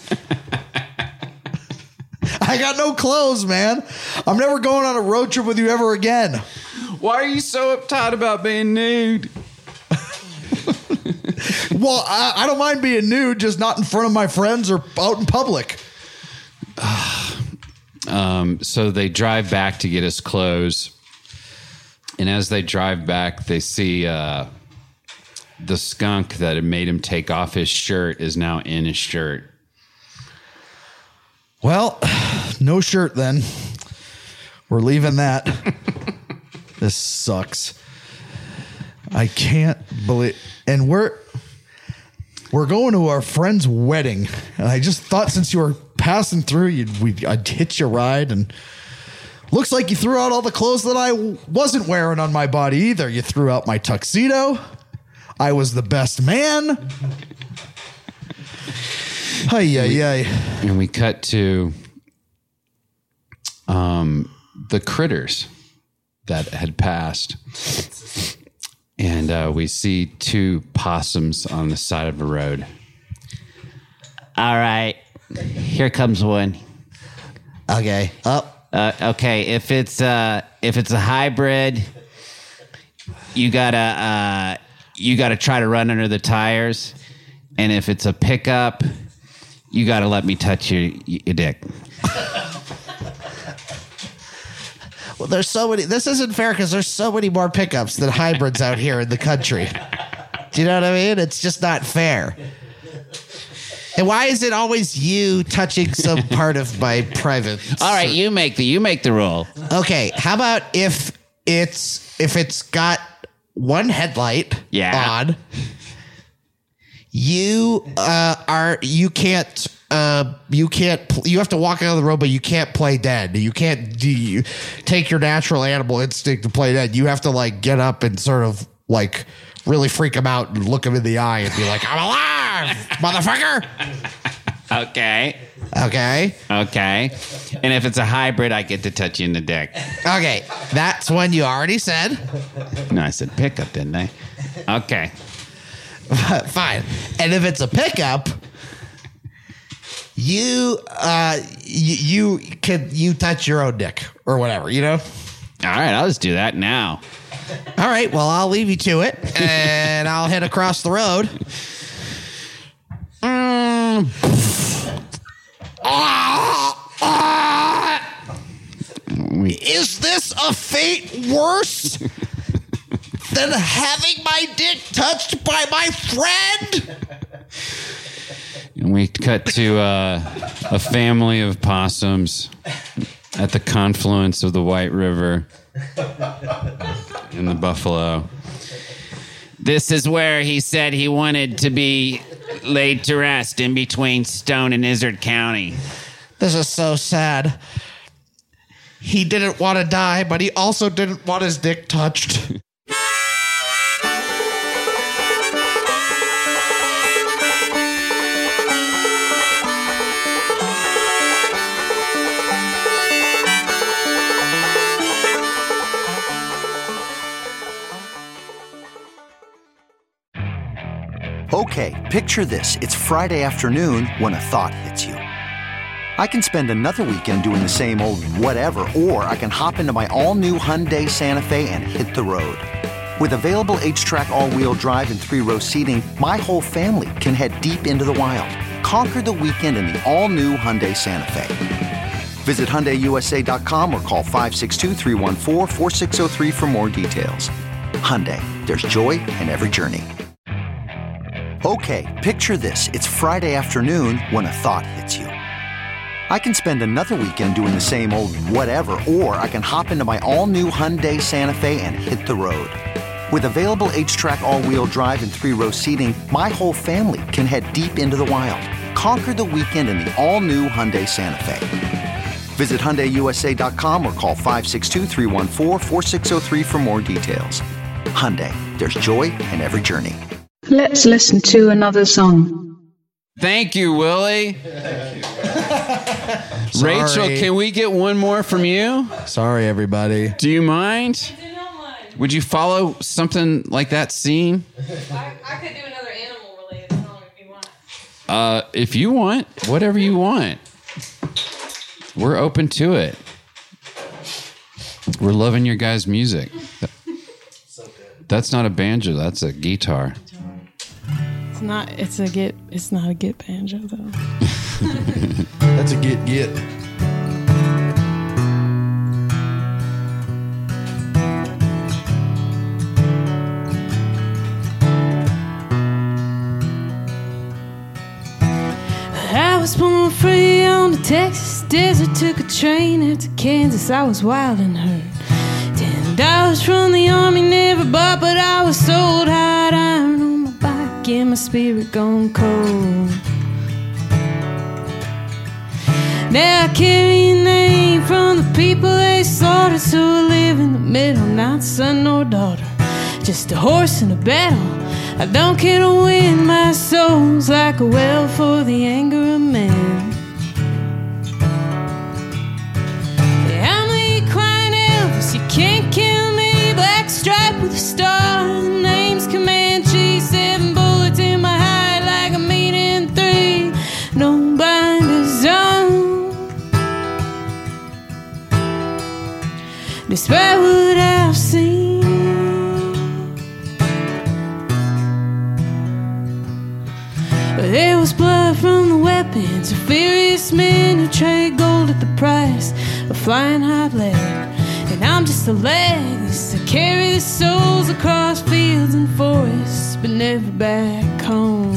I got no clothes, man. I'm never going on a road trip with you ever again. Why are you so uptight about being nude? Well, I don't mind being nude, just not in front of my friends or out in public. So they drive back to get his clothes. And as they drive back, they see the skunk that had made him take off his shirt is now in his shirt. Well, no shirt then. We're leaving that. This sucks. I can't believe. And we're going to our friend's wedding. And I just thought since you were passing through, I'd hitch a ride. And looks like you threw out all the clothes that I wasn't wearing on my body either. You threw out my tuxedo. I was the best man. Ay. And we cut to the critters that had passed. And we see two possums on the side of the road. All right. Here comes one. Okay. Okay. If it's a hybrid, you gotta try to run under the tires. And if it's a pickup, you got to let me touch your dick. Well, there's so many. This isn't fair because there's so many more pickups than hybrids out here in the country. Do you know what I mean? It's just not fair. And why is it always you touching some part of my private? All right, you make the rule. Okay, how about if it's got one headlight on? You have to walk out of the road, but you can't play dead. You can't take your natural animal instinct to play dead. You have to like get up and sort of like really freak him out and look him in the eye and be like, "I'm alive, motherfucker." Okay. And if it's a hybrid, I get to touch you in the dick. Okay, that's one you already said. No, I said pickup, didn't I? Okay. Fine. And if it's a pickup, you touch your own dick or whatever, you know? All right, I'll just do that now. All right, well, I'll leave you to it, and I'll head across the road. Is this a fate worse than having my dick touched by my friend? And we cut to a family of possums at the confluence of the White River and the Buffalo. This is where he said he wanted to be laid to rest in between Stone and Izzard County. This is so sad. He didn't want to die, but he also didn't want his dick touched. Okay, picture this. It's Friday afternoon when a thought hits you. I can spend another weekend doing the same old whatever, or I can hop into my all-new Hyundai Santa Fe and hit the road. With available H-Track all-wheel drive and 3-row seating, my whole family can head deep into the wild. Conquer the weekend in the all-new Hyundai Santa Fe. Visit HyundaiUSA.com or call 562-314-4603 for more details. Hyundai, there's joy in every journey. Okay, picture this. It's Friday afternoon when a thought hits you. I can spend another weekend doing the same old whatever, or I can hop into my all-new Hyundai Santa Fe and hit the road. With available H-Track all-wheel drive and 3-row seating, my whole family can head deep into the wild. Conquer the weekend in the all-new Hyundai Santa Fe. Visit HyundaiUSA.com or call 562-314-4603 for more details. Hyundai, there's joy in every journey. Let's listen to another song. Thank you, Willie. Rachel, can we get one more from you? Sorry, everybody. Do you mind? Would you follow something like that scene? I could do another animal-related song if you want. If you want, whatever you want. We're open to it. We're loving your guys' music. That's not a banjo, that's a guitar. It's not a git banjo though. That's a get. I was born free on the Texas desert, took a train out to Kansas. I was wild and hurt. $10 from the army, never bought, but I was sold hot iron on my bike and my spirit gone cold. Now I carry a name from the people they slaughtered, so I live in the middle, not son nor daughter, just a horse in a battle. I don't care to win, my soul's like a well for the anger of men. Yeah, I'm the equine Elvis, you can't kill me. Black stripe with a star, the name's Comanche. 7 bullets in my hide like a meat in 3. No binders on. Despite what I've seen, there was blood from the weapons of furious men who trade gold at the price of flying hot lead. And I'm just a legs to carry the souls across fields and forests, but never back home.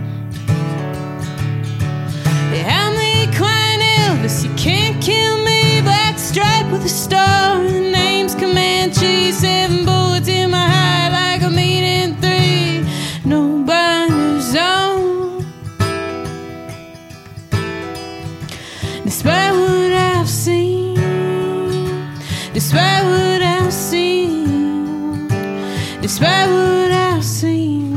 Yeah, I'm the equine Elvis, you can't kill me. Black stripe with a star, the name's Comanche. 7 bullets in my hide like a meat in 3. No binders on. Despite what I've seen, despite what I've seen, despite what I've seen.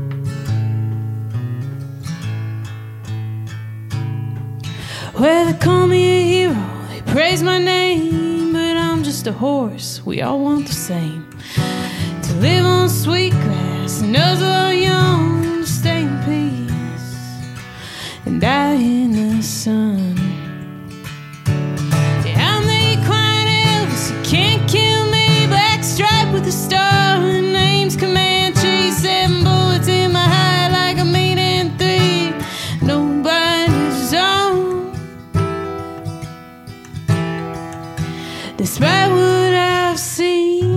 Well, they call me a hero, they praise my name, but I'm just a horse, we all want the same. To live on sweet grass and nuzzle our young, to stay in peace and die in the sun. Can't kill me, black stripe with a star, her name's Comanche. 7 bullets in my hide like a meat in 3. No binders on. Despite what I've seen.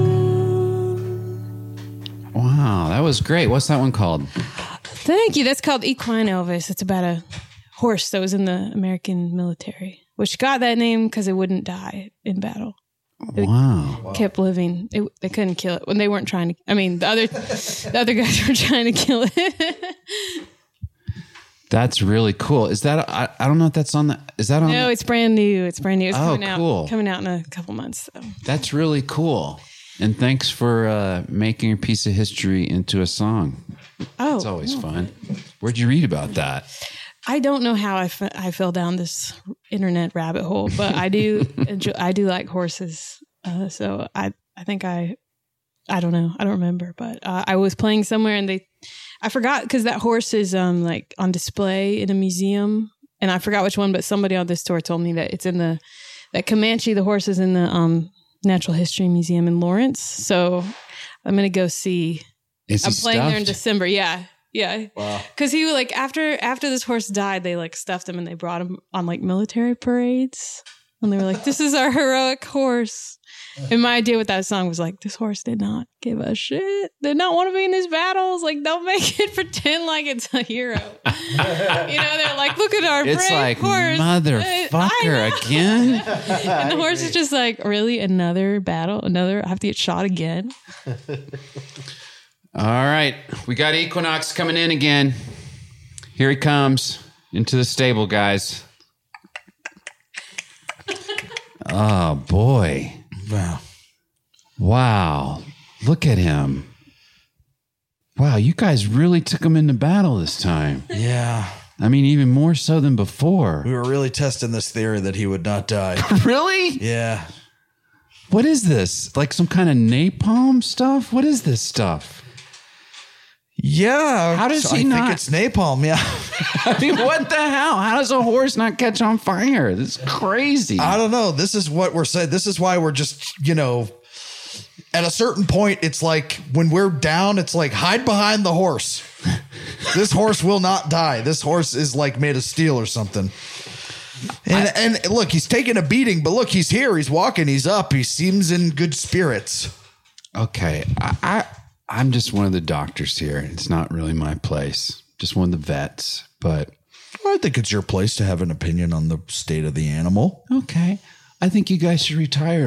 Wow, that was great. What's that one called? Thank you. That's called Equine Elvis. It's about a horse that was in the American military. which got that name because it wouldn't die in battle. It kept living. They couldn't kill it when they weren't trying to. I mean, the other guys were trying to kill it. That's really cool. Is that I don't know if that's on the. Is that on? No, it's brand new. It's brand new. It's coming cool. out. Coming out in a couple months. So. That's really cool. And thanks for making a piece of history into a song. Oh, it's always fun. Where'd you read about that? I don't know how I fell down this internet rabbit hole, but I do I do like horses. So I think I don't know. I don't remember, but I was playing somewhere and I forgot because that horse is like on display in a museum, and I forgot which one, but somebody on this tour told me that it's in that Comanche, the horse is in the Natural History Museum in Lawrence. So I'm going to go see. I'm playing there in December. Yeah. Yeah. Wow. Cause he was like, after this horse died, they like stuffed him and they brought him on like military parades. And they were like, this is our heroic horse. And my idea with that song was like, this horse did not give a shit. Did not want to be in these battles. Like, don't make it pretend like it's a hero. They're like, look at our it's brave like, horse. Motherfucker again. And the horse is just like, really? Another battle? I have to get shot again? All right. We got Equinox coming in again. Here he comes into the stable, guys. Oh, boy. Wow. Look at him. Wow, you guys really took him into battle this time. Yeah. I mean, even more so than before. We were really testing this theory that he would not die. Really? Yeah. What is this? Like some kind of napalm stuff? What is this stuff? Yeah. How does he not? I think it's napalm, yeah. I mean, what the hell? How does a horse not catch on fire? This is crazy. I don't know. This is what we're saying. This is why we're just, at a certain point, it's like when we're down, it's like hide behind the horse. This horse will not die. This horse is like made of steel or something. And look, he's taking a beating, but look, he's here. He's walking. He's up. He seems in good spirits. Okay. I'm just one of the doctors here. It's not really my place. Just one of the vets. But I think it's your place to have an opinion on the state of the animal. Okay. I think you guys should retire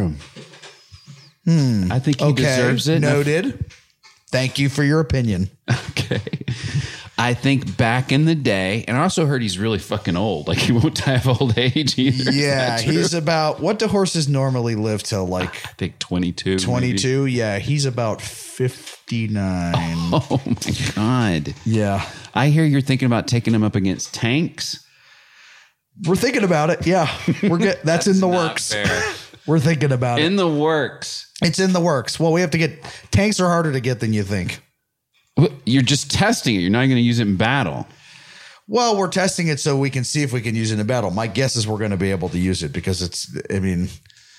him. I think he deserves it. Noted. Thank you for your opinion. Okay. I think back in the day, and I also heard he's really fucking old. Like he won't die of old age either. Yeah, he's about, what do horses normally live till? Like I think 22. 22. Maybe. Yeah, he's about 59. Oh my God. Yeah. I hear you're thinking about taking him up against tanks. We're thinking about it. Yeah. That's in the works. Fair. We're thinking about it. In the works. It's in the works. Well, we have to get, tanks are harder to get than you think. You're just testing it. You're not going to use it in battle. Well, we're testing it so we can see if we can use it in battle. My guess is we're going to be able to use it because and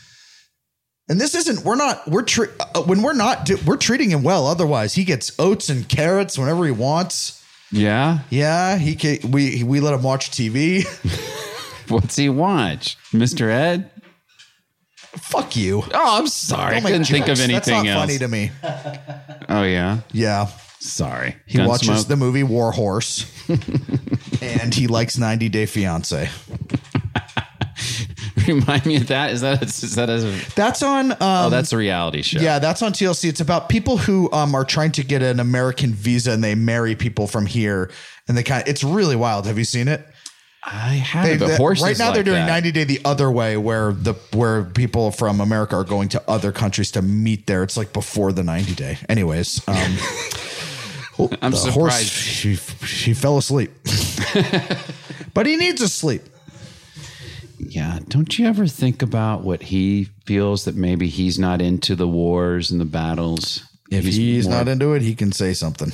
this isn't, we're treating him well. Otherwise, he gets oats and carrots whenever he wants. Yeah. Yeah. We let him watch TV. What's he watch? Mr. Ed? Fuck you. Oh, I'm sorry. I couldn't think of anything That's not else. funny to me. Oh, yeah? Yeah. Sorry. He watches the movie War Horse and he likes 90 Day Fiance. Remind me of that. Is that that's on? That's a reality show. Yeah, that's on TLC. It's about people who are trying to get an American visa and they marry people from here, and it's really wild. Have you seen it? I haven't. But horses right now like they're doing that. 90 Day the other way, where people from America are going to other countries to meet there. It's like before the 90 Day. Anyways, I'm surprised horse, she fell asleep, but he needs a sleep. Yeah. Don't you ever think about what he feels that maybe he's not into the wars and the battles? If he's not into it, he can say something.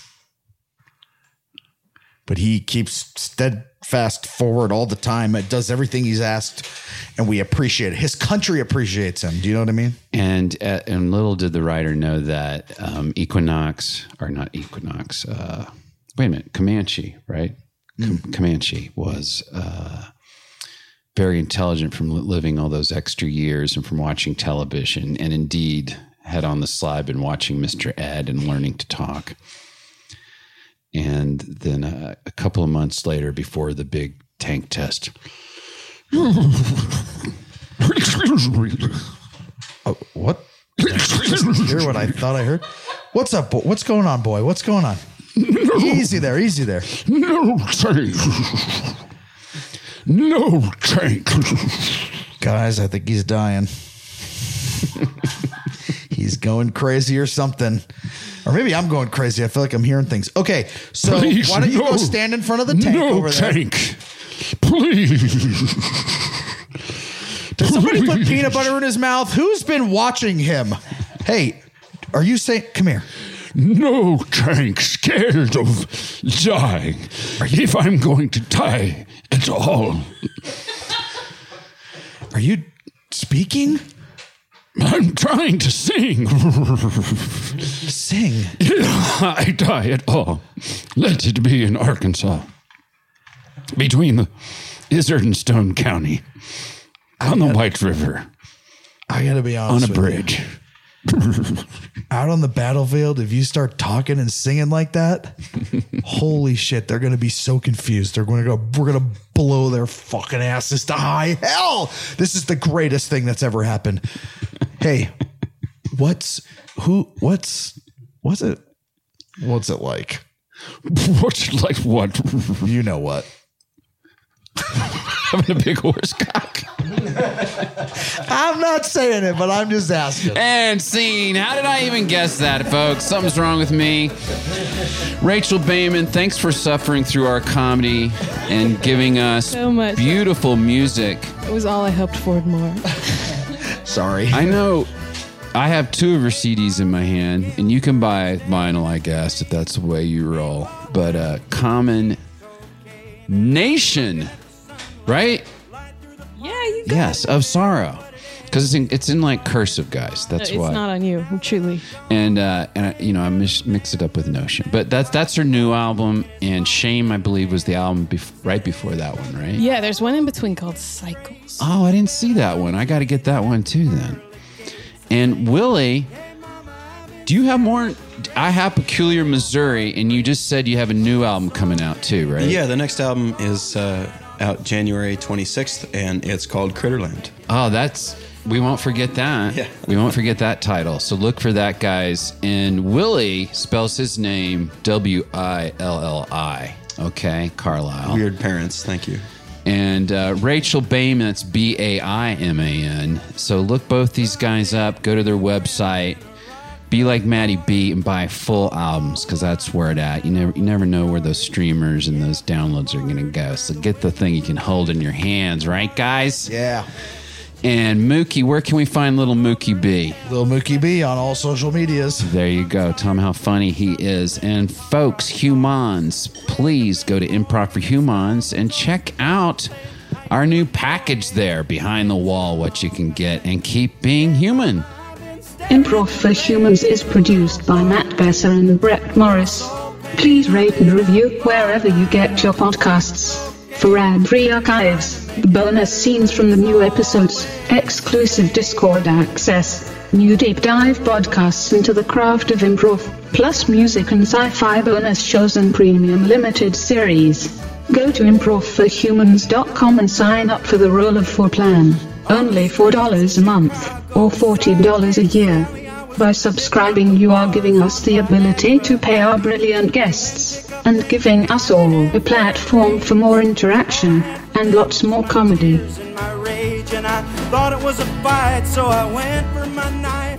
But he keeps steadfast forward all the time. It does everything he's asked, and we appreciate it. His country appreciates him. Do you know what I mean? And little did the writer know that Comanche, right? Comanche was very intelligent from living all those extra years and from watching television, and indeed had on the slide been watching Mr. Ed and learning to talk. And then a couple of months later, before the big tank test, Oh, what? Hear what I thought I heard? What's up? What's going on, boy? What's going on? Easy there. No tank. No tank. Guys, I think he's dying. He's going crazy or something. Or maybe I'm going crazy. I feel like I'm hearing things. Okay, so Please, why don't you go stand in front of the tank over there? No tank. Please. Did somebody put peanut butter in his mouth? Who's been watching him? Hey, are you saying... Come here. No tank. Scared of dying. If I'm going to die at all. Are you speaking? I'm trying to sing. Sing? If I die at all, let it be in Arkansas. Between the Izzard and Stone County. On the White River. I gotta be honest with you. On a bridge. Out on the battlefield, if you start talking and singing like that, holy shit, they're gonna be so confused. We're gonna blow their fucking asses to high hell. This is the greatest thing that's ever happened. Hey, what's it like? What's it like what? You know what? Having a big horse cock. I'm not saying it, but I'm just asking. And scene. How did I even guess that, folks? Something's wrong with me. Rachel Bayman, thanks for suffering through our comedy and giving us so much beautiful music. It was all I hoped for and more. Sorry. I know I have 2 of her CDs in my hand, and you can buy vinyl, I guess, if that's the way you roll. But Common Nation, right? Yeah, you got Yes, of Sorrow. Because it's in like cursive, guys. That's it's why. It's not on you, truly. And I mix it up with Notion. But that's her new album. And Shame, I believe, was the album right before that one, right? Yeah, there's one in between called Cycles. Oh, I didn't see that one. I got to get that one too then. And Willie, do you have more? I have Peculiar Missouri, and you just said you have a new album coming out too, right? Yeah, the next album is out January 26th, and it's called Critterland. Oh, we won't forget that. Yeah. We won't forget that title. So look for that, guys. And Willie spells his name Willi. Okay, Carlisle. Weird parents. Thank you. And Rachel Bayman, that's Baiman. So look both these guys up. Go to their website. Be like Maddie B and buy full albums, because that's where it at. You never know where those streamers and those downloads are going to go. So get the thing you can hold in your hands, right, guys? Yeah. And Mookie, where can we find little Mookie B? Little Mookie B on all social medias. There you go. Tell him how funny he is. And folks, humans, please go to Improv for Humans and check out our new package there, Behind the Wall, what you can get, and keep being human. Improv for Humans is produced by Matt Besser and Brett Morris. Please rate and review wherever you get your podcasts. For ad-free archives, bonus scenes from the new episodes, exclusive Discord access, new deep dive podcasts into the craft of improv, plus music and sci-fi bonus shows and premium limited series. Go to improvforhumans.com and sign up for the Roll of 4 plan. Only $4 a month, or $40 a year. By subscribing, you are giving us the ability to pay our brilliant guests, and giving us all a platform for more interaction, and lots more comedy. And I thought it was a fight, so I went for my knife.